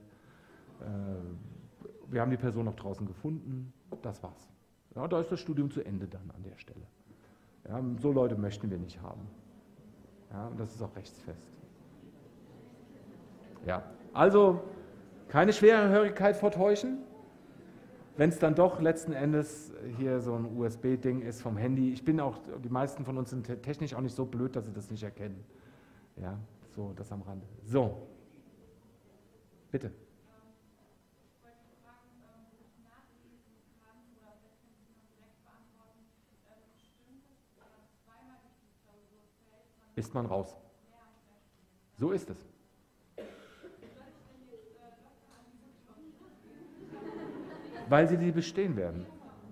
A: Wir haben die Person noch draußen gefunden, das war's. Ja, da ist das Studium zu Ende dann an der Stelle. Ja, so Leute möchten wir nicht haben. Ja, und das ist auch rechtsfest. Ja, also keine Schwerhörigkeit vortäuschen. Wenn es dann doch letzten Endes hier so ein U S B-Ding ist vom Handy, ich bin auch, die meisten von uns sind technisch auch nicht so blöd, dass sie das nicht erkennen. Ja, so, das am Rande. So, bitte. Ist man raus. So ist es. Weil sie die bestehen werden.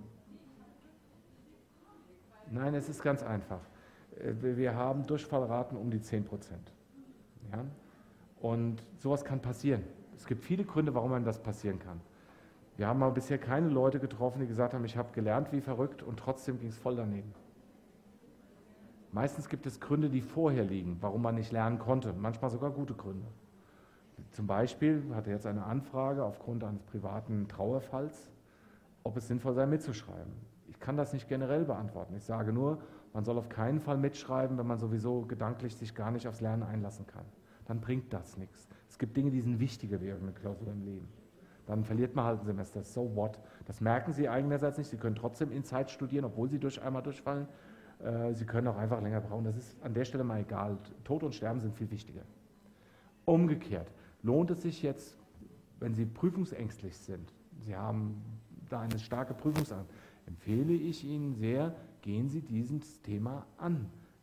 A: Nein, es ist ganz einfach. Wir haben Durchfallraten um die zehn Prozent. Ja? Und sowas kann passieren. Es gibt viele Gründe, warum einem das passieren kann. Wir haben aber bisher keine Leute getroffen, die gesagt haben, ich habe gelernt wie verrückt und trotzdem ging es voll daneben. Meistens gibt es Gründe, die vorher liegen, warum man nicht lernen konnte, manchmal sogar gute Gründe. Zum Beispiel hatte jetzt eine Anfrage aufgrund eines privaten Trauerfalls, ob es sinnvoll sei, mitzuschreiben. Ich kann das nicht generell beantworten. Ich sage nur, man soll auf keinen Fall mitschreiben, wenn man sowieso gedanklich sich gar nicht aufs Lernen einlassen kann. Dann bringt das nichts. Es gibt Dinge, die sind wichtiger wie irgendeine Klausur im Leben. Dann verliert man halt ein Semester. So what? Das merken Sie eigenerseits nicht. Sie können trotzdem in Zeit studieren, obwohl Sie durch einmal durchfallen. Sie können auch einfach länger brauchen. Das ist an der Stelle mal egal. Tod und Sterben sind viel wichtiger. Umgekehrt lohnt es sich jetzt, wenn Sie prüfungsängstlich sind, Sie haben da eine starke Prüfungsangst, empfehle ich Ihnen sehr, gehen Sie dieses Thema an.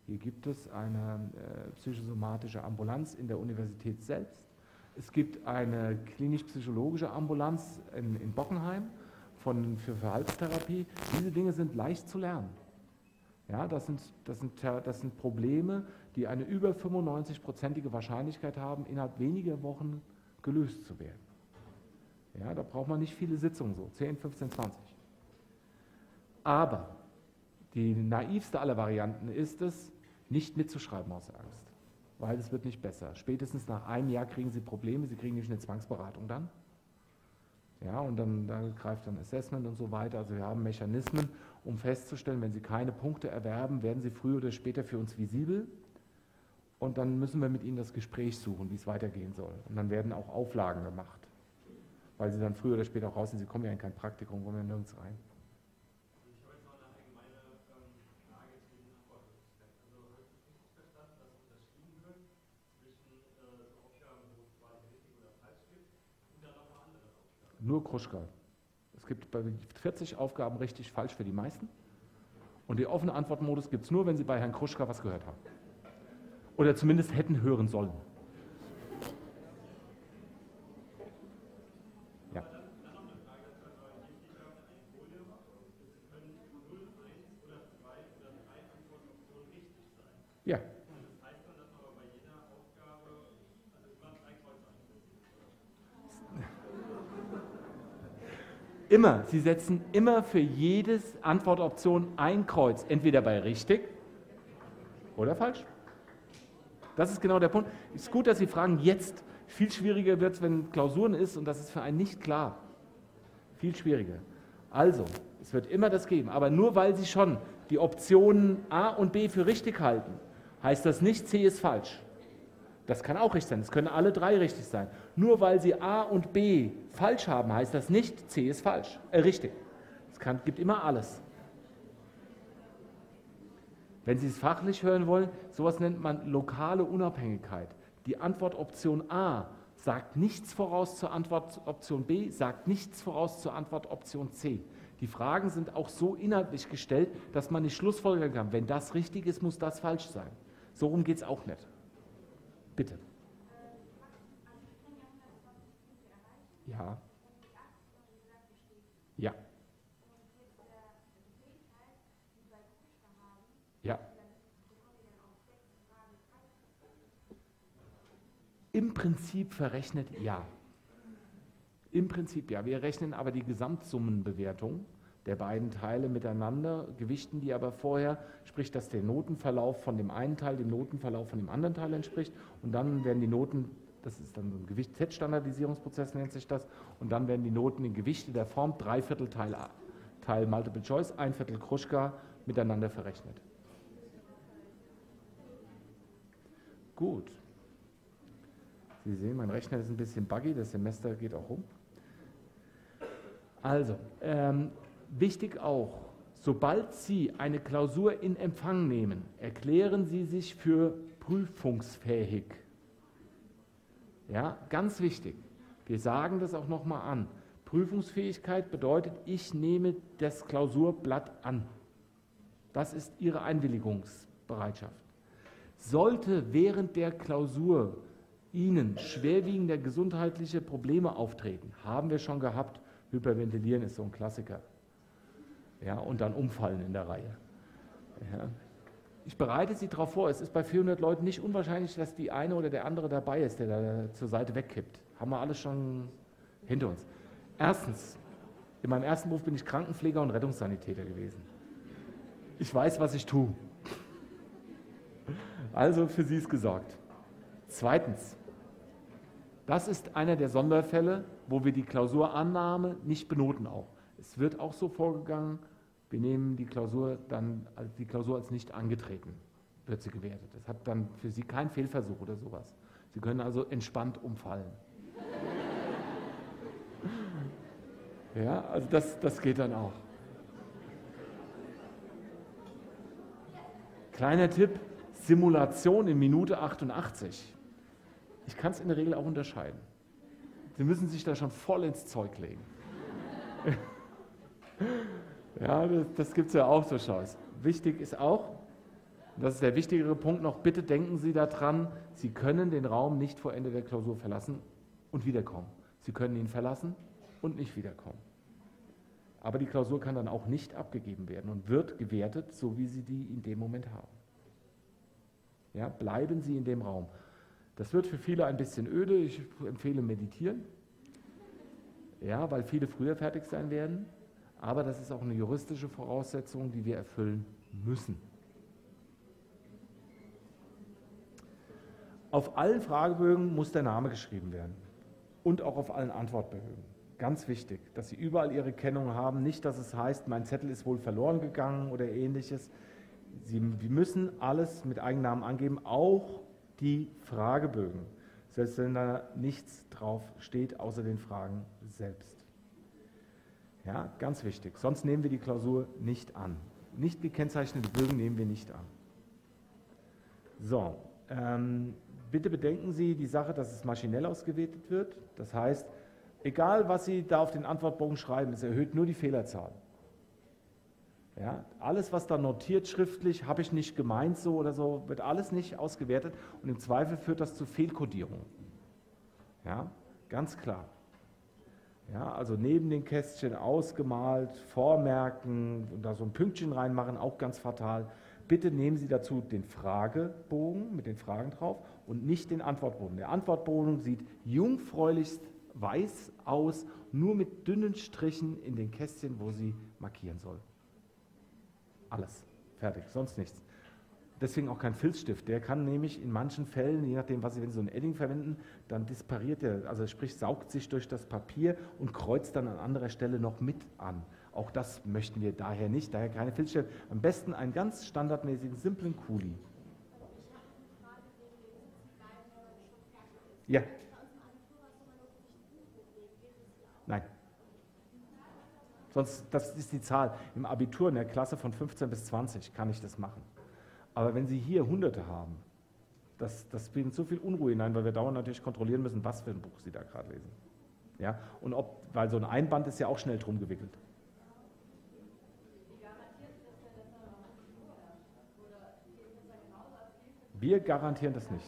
A: Hier gibt es eine äh, psychosomatische Ambulanz in der Universität selbst. Es gibt eine klinisch-psychologische Ambulanz in, in Bockenheim von, für Verhaltenstherapie. Diese Dinge sind leicht zu lernen. Ja, das sind, das sind, das sind Probleme, die eine über fünfundneunzig-prozentige Wahrscheinlichkeit haben, innerhalb weniger Wochen gelöst zu werden. Ja, da braucht man nicht viele Sitzungen, so zehn, fünfzehn, zwanzig. Aber die naivste aller Varianten ist es, nicht mitzuschreiben aus Angst, weil es wird nicht besser. Spätestens nach einem Jahr kriegen Sie Probleme, Sie kriegen nämlich eine Zwangsberatung dann. Ja, und dann, dann greift dann Assessment und so weiter. Also wir haben Mechanismen, um festzustellen, wenn Sie keine Punkte erwerben, werden Sie früher oder später für uns visibel. Und dann müssen wir mit Ihnen das Gespräch suchen, wie es weitergehen soll. Und dann werden auch Auflagen gemacht, weil Sie dann früher oder später auch raus sind. Sie kommen ja in kein Praktikum, kommen ja nirgends rein.
B: Ich habe jetzt noch eine allgemeine ähm, Frage zu den Antwortmöglichkeiten. Also habe ich das richtig verstanden, dass unterschieden wird zwischen äh, so Aufgaben, wo es quasi richtig oder falsch gibt, und dann noch mal andere Aufgaben?
A: Nur Kruschka. Es gibt bei vierzig Aufgaben richtig falsch für die meisten. Und den offenen Antwortmodus gibt es nur, wenn Sie bei Herrn Kruschka was gehört haben. Oder zumindest hätten hören sollen. Ja.
B: Aber dann, dann noch eine Frage dazu. Also hier steht auf der einen Folie, es können null, eins oder zwei oder drei Antwortoptionen richtig sein.
A: Ja.
B: Und das heißt dann, dass man aber bei jeder Aufgabe also immer drei Kreuze einsetzen muss.
A: Immer. Sie setzen immer für jede Antwortoption ein Kreuz. Entweder bei richtig oder falsch. Das ist genau der Punkt. Es ist gut, dass Sie fragen jetzt. Viel schwieriger wird es, wenn Klausuren ist, und das ist für einen nicht klar. Viel schwieriger. Also, es wird immer das geben. Aber nur weil Sie schon die Optionen A und B für richtig halten, heißt das nicht, C ist falsch. Das kann auch richtig sein. Es können alle drei richtig sein. Nur weil Sie A und B falsch haben, heißt das nicht, C ist falsch. Äh, richtig. Es kann, gibt immer alles. Wenn Sie es fachlich hören wollen, sowas nennt man lokale Unabhängigkeit. Die Antwortoption A sagt nichts voraus zur Antwortoption B, sagt nichts voraus zur Antwortoption C. Die Fragen sind auch so inhaltlich gestellt, dass man nicht schlussfolgern kann. Wenn das richtig ist, muss das falsch sein. So rum geht es auch nicht. Bitte. Ja. Ja. Ja. Im Prinzip verrechnet ja. Im Prinzip ja. Wir rechnen aber die Gesamtsummenbewertung der beiden Teile miteinander, gewichten die aber vorher, sprich, dass der Notenverlauf von dem einen Teil dem Notenverlauf von dem anderen Teil entspricht, und dann werden die Noten, das ist dann so ein Gewicht-Z-Standardisierungsprozess nennt sich das, und dann werden die Noten in Gewichte der Form Dreiviertel Teil, Teil Multiple Choice, ein Viertel Kruschka miteinander verrechnet. Gut. Sie sehen, mein Rechner ist ein bisschen buggy, das Semester geht auch rum. Also, ähm, wichtig auch, sobald Sie eine Klausur in Empfang nehmen, erklären Sie sich für prüfungsfähig. Ja, ganz wichtig. Wir sagen das auch nochmal an. Prüfungsfähigkeit bedeutet, ich nehme das Klausurblatt an. Das ist Ihre Einwilligungsbereitschaft. Sollte während der Klausur Ihnen schwerwiegende gesundheitliche Probleme auftreten, haben wir schon gehabt, Hyperventilieren ist so ein Klassiker. Ja, und dann umfallen in der Reihe. Ja. Ich bereite Sie darauf vor, es ist bei vierhundert Leuten nicht unwahrscheinlich, dass die eine oder der andere dabei ist, der da zur Seite wegkippt. Haben wir alles schon hinter uns. Erstens, in meinem ersten Beruf bin ich Krankenpfleger und Rettungssanitäter gewesen. Ich weiß, was ich tue. Also für Sie ist gesorgt. Zweitens, das ist einer der Sonderfälle, wo wir die Klausurannahme nicht benoten auch. Es wird auch so vorgegangen, wir nehmen die Klausur dann die Klausur als nicht angetreten, wird sie gewertet. Das hat dann für Sie keinen Fehlversuch oder sowas. Sie können also entspannt umfallen. Ja, also das, das geht dann auch. Kleiner Tipp, Simulation in Minute achtundachtzig. Ich kann es in der Regel auch unterscheiden. Sie müssen sich da schon voll ins Zeug legen. Ja, das, das gibt es ja auch so Scheiß. Wichtig ist auch, Das ist der wichtigere Punkt noch. Bitte denken Sie daran, Sie können den Raum nicht vor Ende der Klausur verlassen und wiederkommen. Sie können ihn verlassen und nicht wiederkommen. Aber die Klausur kann dann auch nicht abgegeben werden und wird gewertet, so wie Sie die in dem Moment haben. Ja, bleiben Sie in dem Raum. Das wird für viele ein bisschen öde. Ich empfehle meditieren. Ja, weil viele früher fertig sein werden. Aber das ist auch eine juristische Voraussetzung, die wir erfüllen müssen. Auf allen Fragebögen muss der Name geschrieben werden und auch auf allen Antwortbögen. Ganz wichtig, dass Sie überall Ihre Kennung haben. Nicht, dass es heißt, mein Zettel ist wohl verloren gegangen oder ähnliches. Sie müssen alles mit Eigennamen angeben, auch die Fragebögen, selbst wenn da nichts drauf steht, außer den Fragen selbst. Ja, ganz wichtig. Sonst nehmen wir die Klausur nicht an. Nicht gekennzeichnete Bögen nehmen wir nicht an. So, ähm, bitte bedenken Sie die Sache, dass es maschinell ausgewertet wird. Das heißt, egal was Sie da auf den Antwortbogen schreiben, es erhöht nur die Fehlerzahl. Ja, alles, was da notiert schriftlich, habe ich nicht gemeint so oder so, wird alles nicht ausgewertet und im Zweifel führt das zu Fehlkodierung. Ja, ganz klar. Ja, also neben den Kästchen ausgemalt, vormerken und da so ein Pünktchen reinmachen, auch ganz fatal. Bitte nehmen Sie dazu den Fragebogen mit den Fragen drauf und nicht den Antwortbogen. Der Antwortbogen sieht jungfräulichst weiß aus, nur mit dünnen Strichen in den Kästchen, wo Sie markieren sollen. Alles. Fertig. Sonst nichts. Deswegen auch kein Filzstift. Der kann nämlich in manchen Fällen, je nachdem, was Sie, wenn Sie so einen Edding verwenden, dann dispariert der, also sprich saugt sich durch das Papier und kreuzt dann an anderer Stelle noch mit an. Auch das möchten wir daher nicht, daher keine Filzstift. Am besten einen ganz standardmäßigen, simplen Kuli. Ja. Nein. Sonst, das ist die Zahl. Im Abitur in der Klasse von fünfzehn bis zwanzig kann ich das machen. Aber wenn Sie hier Hunderte haben, das, das bringt so viel Unruhe hinein, weil wir dauernd natürlich kontrollieren müssen, was für ein Buch Sie da gerade lesen. Ja? Und ob, weil so ein Einband ist ja auch schnell drum gewickelt. Wir garantieren das nicht.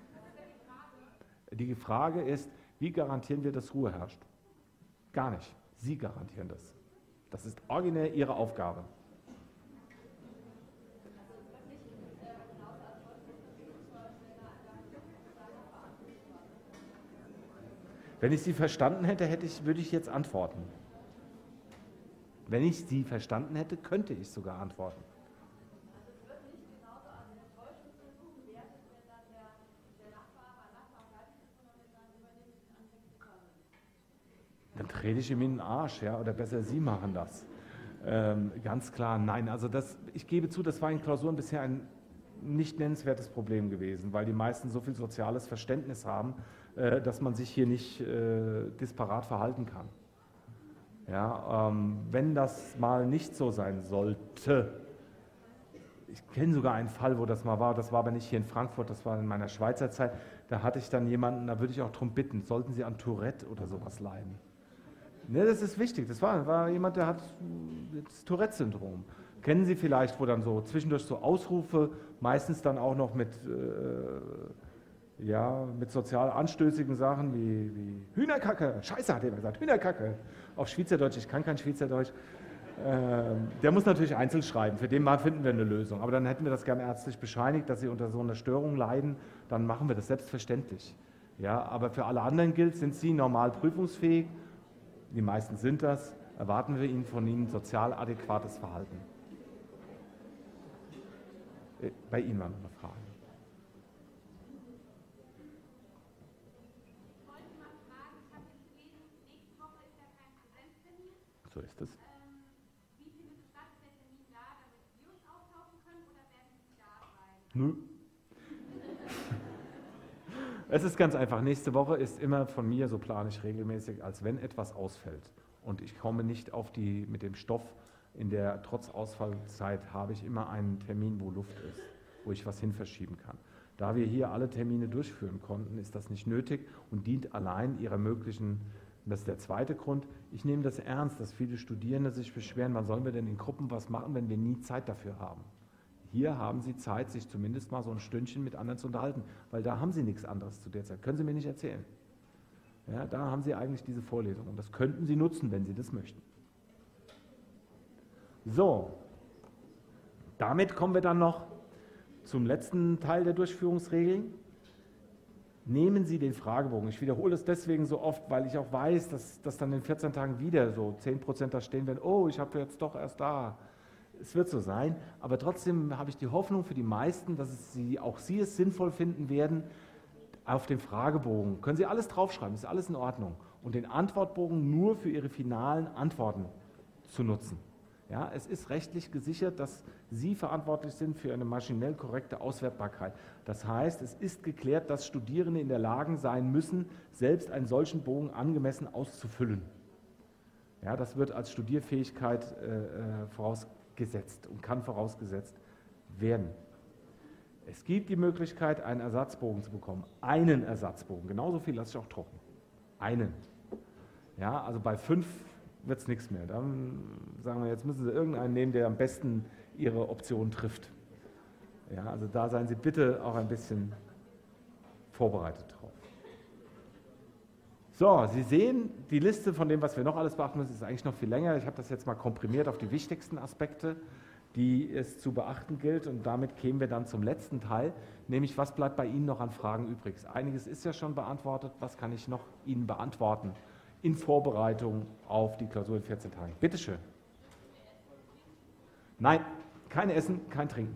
A: Die Frage ist, wie garantieren wir, dass Ruhe herrscht? Gar nicht. Sie garantieren das. Das ist originär Ihre Aufgabe. Wenn ich Sie verstanden hätte, hätte ich, würde ich jetzt antworten. Wenn ich Sie verstanden hätte, könnte ich sogar antworten.
C: Also es wird nicht genauso an den Täuschungsversuch bewertet, wenn dann der, der Nachbar beim Nachbarn fertig ist, sondern wenn dann übernimmt und anfängt zu kommen.
A: Dann trete ich ihm in den Arsch, ja, oder besser Sie machen das. Ähm, ganz klar, nein. Also das, ich gebe zu, das war in Klausuren bisher ein nicht nennenswertes Problem gewesen, weil die meisten so viel soziales Verständnis haben, äh, dass man sich hier nicht äh, disparat verhalten kann. Ja, ähm, wenn das mal nicht so sein sollte, ich kenne sogar einen Fall, wo das mal war, das war aber nicht hier in Frankfurt, das war in meiner Schweizer Zeit, da hatte ich dann jemanden, da würde ich auch darum bitten, sollten Sie an Tourette oder sowas leiden. Ne, das ist wichtig, das war, war jemand, der hat das Tourette-Syndrom. Kennen Sie vielleicht, wo dann so zwischendurch so Ausrufe, meistens dann auch noch mit, äh, ja, mit sozial anstößigen Sachen wie, wie Hühnerkacke, Scheiße hat er gesagt, Hühnerkacke, auf Schweizerdeutsch, ich kann kein Schweizerdeutsch. Äh, der muss natürlich einzeln schreiben, für den Mal finden wir eine Lösung, aber dann hätten wir das gerne ärztlich bescheinigt, dass Sie unter so einer Störung leiden, dann machen wir das selbstverständlich. Ja, aber für alle anderen gilt, sind Sie normal prüfungsfähig, die meisten sind das, erwarten wir Ihnen von Ihnen sozial adäquates Verhalten. Bei Ihnen war noch eine Frage.
C: Ich wollte mal fragen, ich habe jetzt gelesen, nächste Woche ist ja kein Präsenztermin.
A: So ist es.
C: Ähm, wie findet statt der Termin da, damit wir uns austauschen können, oder werden Sie da sein?
A: Nö. Es ist ganz einfach. Nächste Woche ist immer von mir, so plane ich regelmäßig, als wenn etwas ausfällt. Und ich komme nicht auf die, mit dem Stoff, in der trotz Ausfallzeit habe ich immer einen Termin, wo Luft ist, wo ich was hin verschieben kann. Da wir hier alle Termine durchführen konnten, ist das nicht nötig und dient allein ihrer möglichen, das ist der zweite Grund, ich nehme das ernst, dass viele Studierende sich beschweren, wann sollen wir denn in Gruppen was machen, wenn wir nie Zeit dafür haben. Hier hier haben Sie Zeit, sich zumindest mal so ein Stündchen mit anderen zu unterhalten, weil da haben Sie nichts anderes zu der Zeit. Können Sie mir nicht erzählen. Ja, da haben Sie eigentlich diese Vorlesung und das könnten Sie nutzen, wenn Sie das möchten. So, damit kommen wir dann noch zum letzten Teil der Durchführungsregeln. Nehmen Sie den Fragebogen. Ich wiederhole es deswegen so oft, weil ich auch weiß, dass, dass dann in vierzehn Tagen wieder so zehn Prozent da stehen werden, oh, ich habe jetzt doch erst da. Es wird so sein, aber trotzdem habe ich die Hoffnung für die meisten, dass es Sie, auch Sie es sinnvoll finden werden, auf dem Fragebogen, können Sie alles draufschreiben, ist alles in Ordnung, und den Antwortbogen nur für Ihre finalen Antworten zu nutzen. Ja, es ist rechtlich gesichert, dass Sie verantwortlich sind für eine maschinell korrekte Auswertbarkeit. Das heißt, es ist geklärt, dass Studierende in der Lage sein müssen, selbst einen solchen Bogen angemessen auszufüllen. Ja, das wird als Studierfähigkeit äh, vorausgesetzt und kann vorausgesetzt werden. Es gibt die Möglichkeit, einen Ersatzbogen zu bekommen. Einen Ersatzbogen. Genauso viel lasse ich auch trocken. Einen. Ja, also bei fünf wird es nichts mehr. Dann sagen wir, jetzt müssen Sie irgendeinen nehmen, der am besten Ihre Option trifft. Ja, also da seien Sie bitte auch ein bisschen vorbereitet drauf. So, Sie sehen, die Liste von dem, was wir noch alles beachten müssen, ist eigentlich noch viel länger. Ich habe das jetzt mal komprimiert auf die wichtigsten Aspekte, die es zu beachten gilt, und damit kämen wir dann zum letzten Teil, nämlich was bleibt bei Ihnen noch an Fragen übrig. Einiges ist ja schon beantwortet, was kann ich noch Ihnen beantworten in Vorbereitung auf die Klausur in vierzehn Tagen. Bitte schön. Nein, kein Essen, kein Trinken.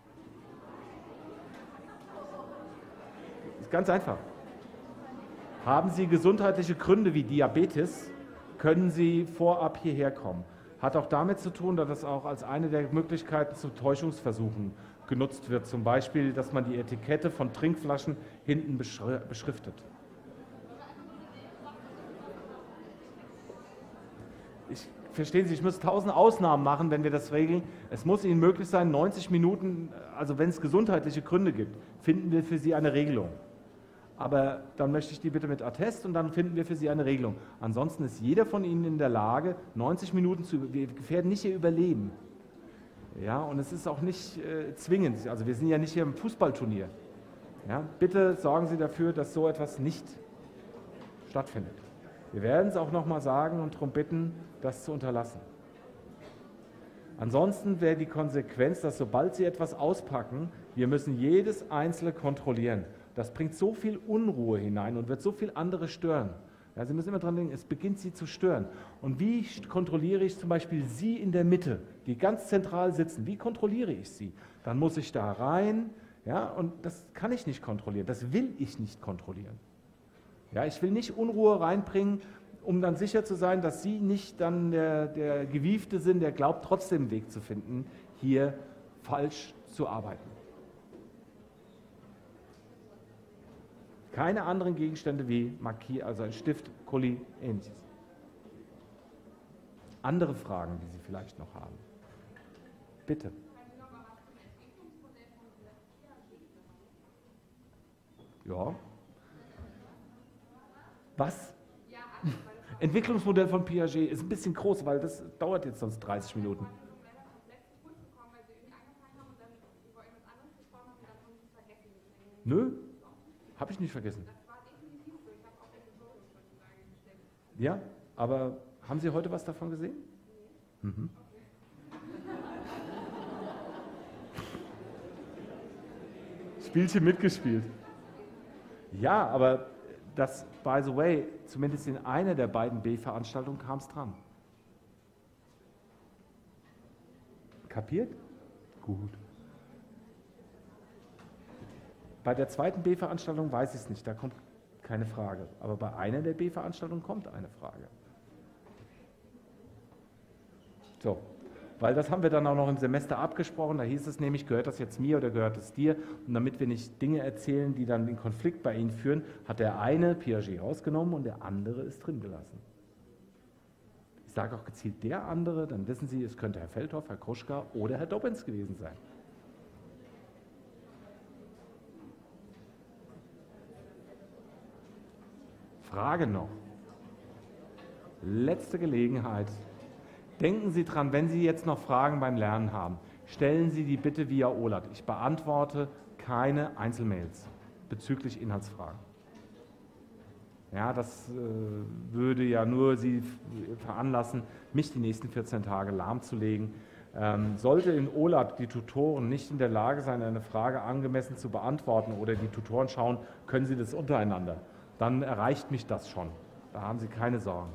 A: Ist ganz einfach. Haben Sie gesundheitliche Gründe wie Diabetes, können Sie vorab hierher kommen. Hat auch damit zu tun, dass das auch als eine der Möglichkeiten zu Täuschungsversuchen genutzt wird. Zum Beispiel, dass man die Etikette von Trinkflaschen hinten beschriftet. Ich, verstehen Sie, ich muss tausend Ausnahmen machen, wenn wir das regeln. Es muss Ihnen möglich sein, neunzig Minuten, also wenn es gesundheitliche Gründe gibt, finden wir für Sie eine Regelung. Aber dann möchte ich die bitte mit Attest und dann finden wir für Sie eine Regelung. Ansonsten ist jeder von Ihnen in der Lage, neunzig Minuten zu, wir gefährden nicht Ihr Überleben. Ja, und es ist auch nicht äh, zwingend, also wir sind ja nicht hier im Fußballturnier. Ja, bitte sorgen Sie dafür, dass so etwas nicht stattfindet. Wir werden es auch nochmal sagen und darum bitten, das zu unterlassen. Ansonsten wäre die Konsequenz, dass sobald Sie etwas auspacken, wir müssen jedes Einzelne kontrollieren. Das bringt so viel Unruhe hinein und wird so viel andere stören. Ja, Sie müssen immer dran denken, es beginnt Sie zu stören. Und wie kontrolliere ich zum Beispiel Sie in der Mitte, die ganz zentral sitzen? Wie kontrolliere ich Sie? Dann muss ich da rein, ja, und das kann ich nicht kontrollieren, das will ich nicht kontrollieren. Ja, ich will nicht Unruhe reinbringen, um dann sicher zu sein, dass Sie nicht dann der, der Gewiefte sind, der glaubt, trotzdem einen Weg zu finden, hier falsch zu arbeiten. Keine anderen Gegenstände wie Markier, also ein Stift, Kuli, ähnliches. Andere Fragen, die Sie vielleicht noch haben? Bitte. Ja. Was? Entwicklungsmodell von Piaget ist ein bisschen groß, weil das dauert jetzt sonst dreißig Minuten. Nö, habe ich nicht vergessen. Ja, aber haben Sie heute was davon gesehen? Mhm. Spielchen mitgespielt. Ja, aber das, by the way, zumindest in einer der beiden B-Veranstaltungen kam es dran. Kapiert? Gut. Bei der zweiten B-Veranstaltung weiß ich es nicht, da kommt keine Frage. Aber bei einer der B-Veranstaltungen kommt eine Frage. So, weil das haben wir dann auch noch im Semester abgesprochen, da hieß es nämlich, gehört das jetzt mir oder gehört es dir? Und damit wir nicht Dinge erzählen, die dann in Konflikt bei Ihnen führen, hat der eine Piaget rausgenommen und der andere ist drin gelassen. Ich sage auch gezielt der andere, dann wissen Sie, es könnte Herr Feldhoff, Herr Kruschka oder Herr Dobbins gewesen sein. Frage noch. Letzte Gelegenheit. Denken Sie dran, wenn Sie jetzt noch Fragen beim Lernen haben, stellen Sie die bitte via O L A T. Ich beantworte keine Einzelmails bezüglich Inhaltsfragen. Ja, das äh, würde ja nur Sie veranlassen, mich die nächsten vierzehn Tage lahmzulegen. Ähm, sollte in O L A T die Tutoren nicht in der Lage sein, eine Frage angemessen zu beantworten oder die Tutoren schauen, können Sie das untereinander, dann erreicht mich das schon. Da haben Sie keine Sorgen.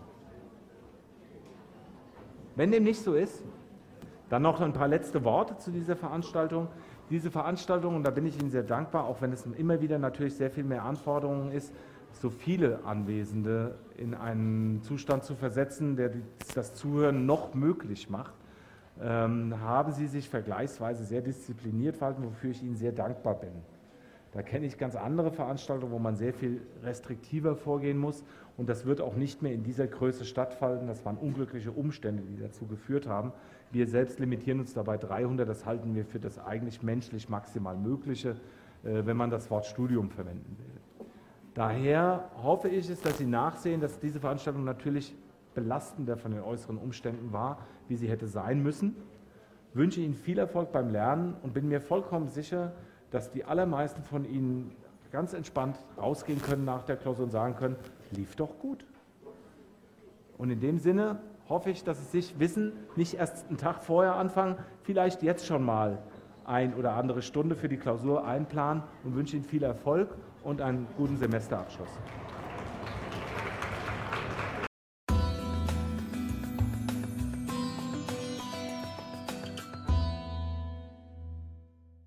A: Wenn dem nicht so ist, dann noch ein paar letzte Worte zu dieser Veranstaltung. Diese Veranstaltung, und da bin ich Ihnen sehr dankbar, auch wenn es immer wieder natürlich sehr viel mehr Anforderungen ist, so viele Anwesende in einen Zustand zu versetzen, der das Zuhören noch möglich macht, ähm, haben Sie sich vergleichsweise sehr diszipliniert verhalten, wofür ich Ihnen sehr dankbar bin. Da kenne ich ganz andere Veranstaltungen, wo man sehr viel restriktiver vorgehen muss, und das wird auch nicht mehr in dieser Größe stattfinden. Das waren unglückliche Umstände, die dazu geführt haben. Wir selbst limitieren uns dabei dreihundert, das halten wir für das eigentlich menschlich maximal Mögliche, wenn man das Wort Studium verwenden will. Daher hoffe ich es, dass Sie nachsehen, dass diese Veranstaltung natürlich belastender von den äußeren Umständen war, wie sie hätte sein müssen. Ich wünsche Ihnen viel Erfolg beim Lernen und bin mir vollkommen sicher, dass die allermeisten von Ihnen ganz entspannt rausgehen können nach der Klausur und sagen können, lief doch gut. Und in dem Sinne hoffe ich, dass Sie sich wissen, nicht erst einen Tag vorher anfangen, vielleicht jetzt schon mal ein oder andere Stunde für die Klausur einplanen, und wünsche Ihnen viel Erfolg und einen guten Semesterabschluss.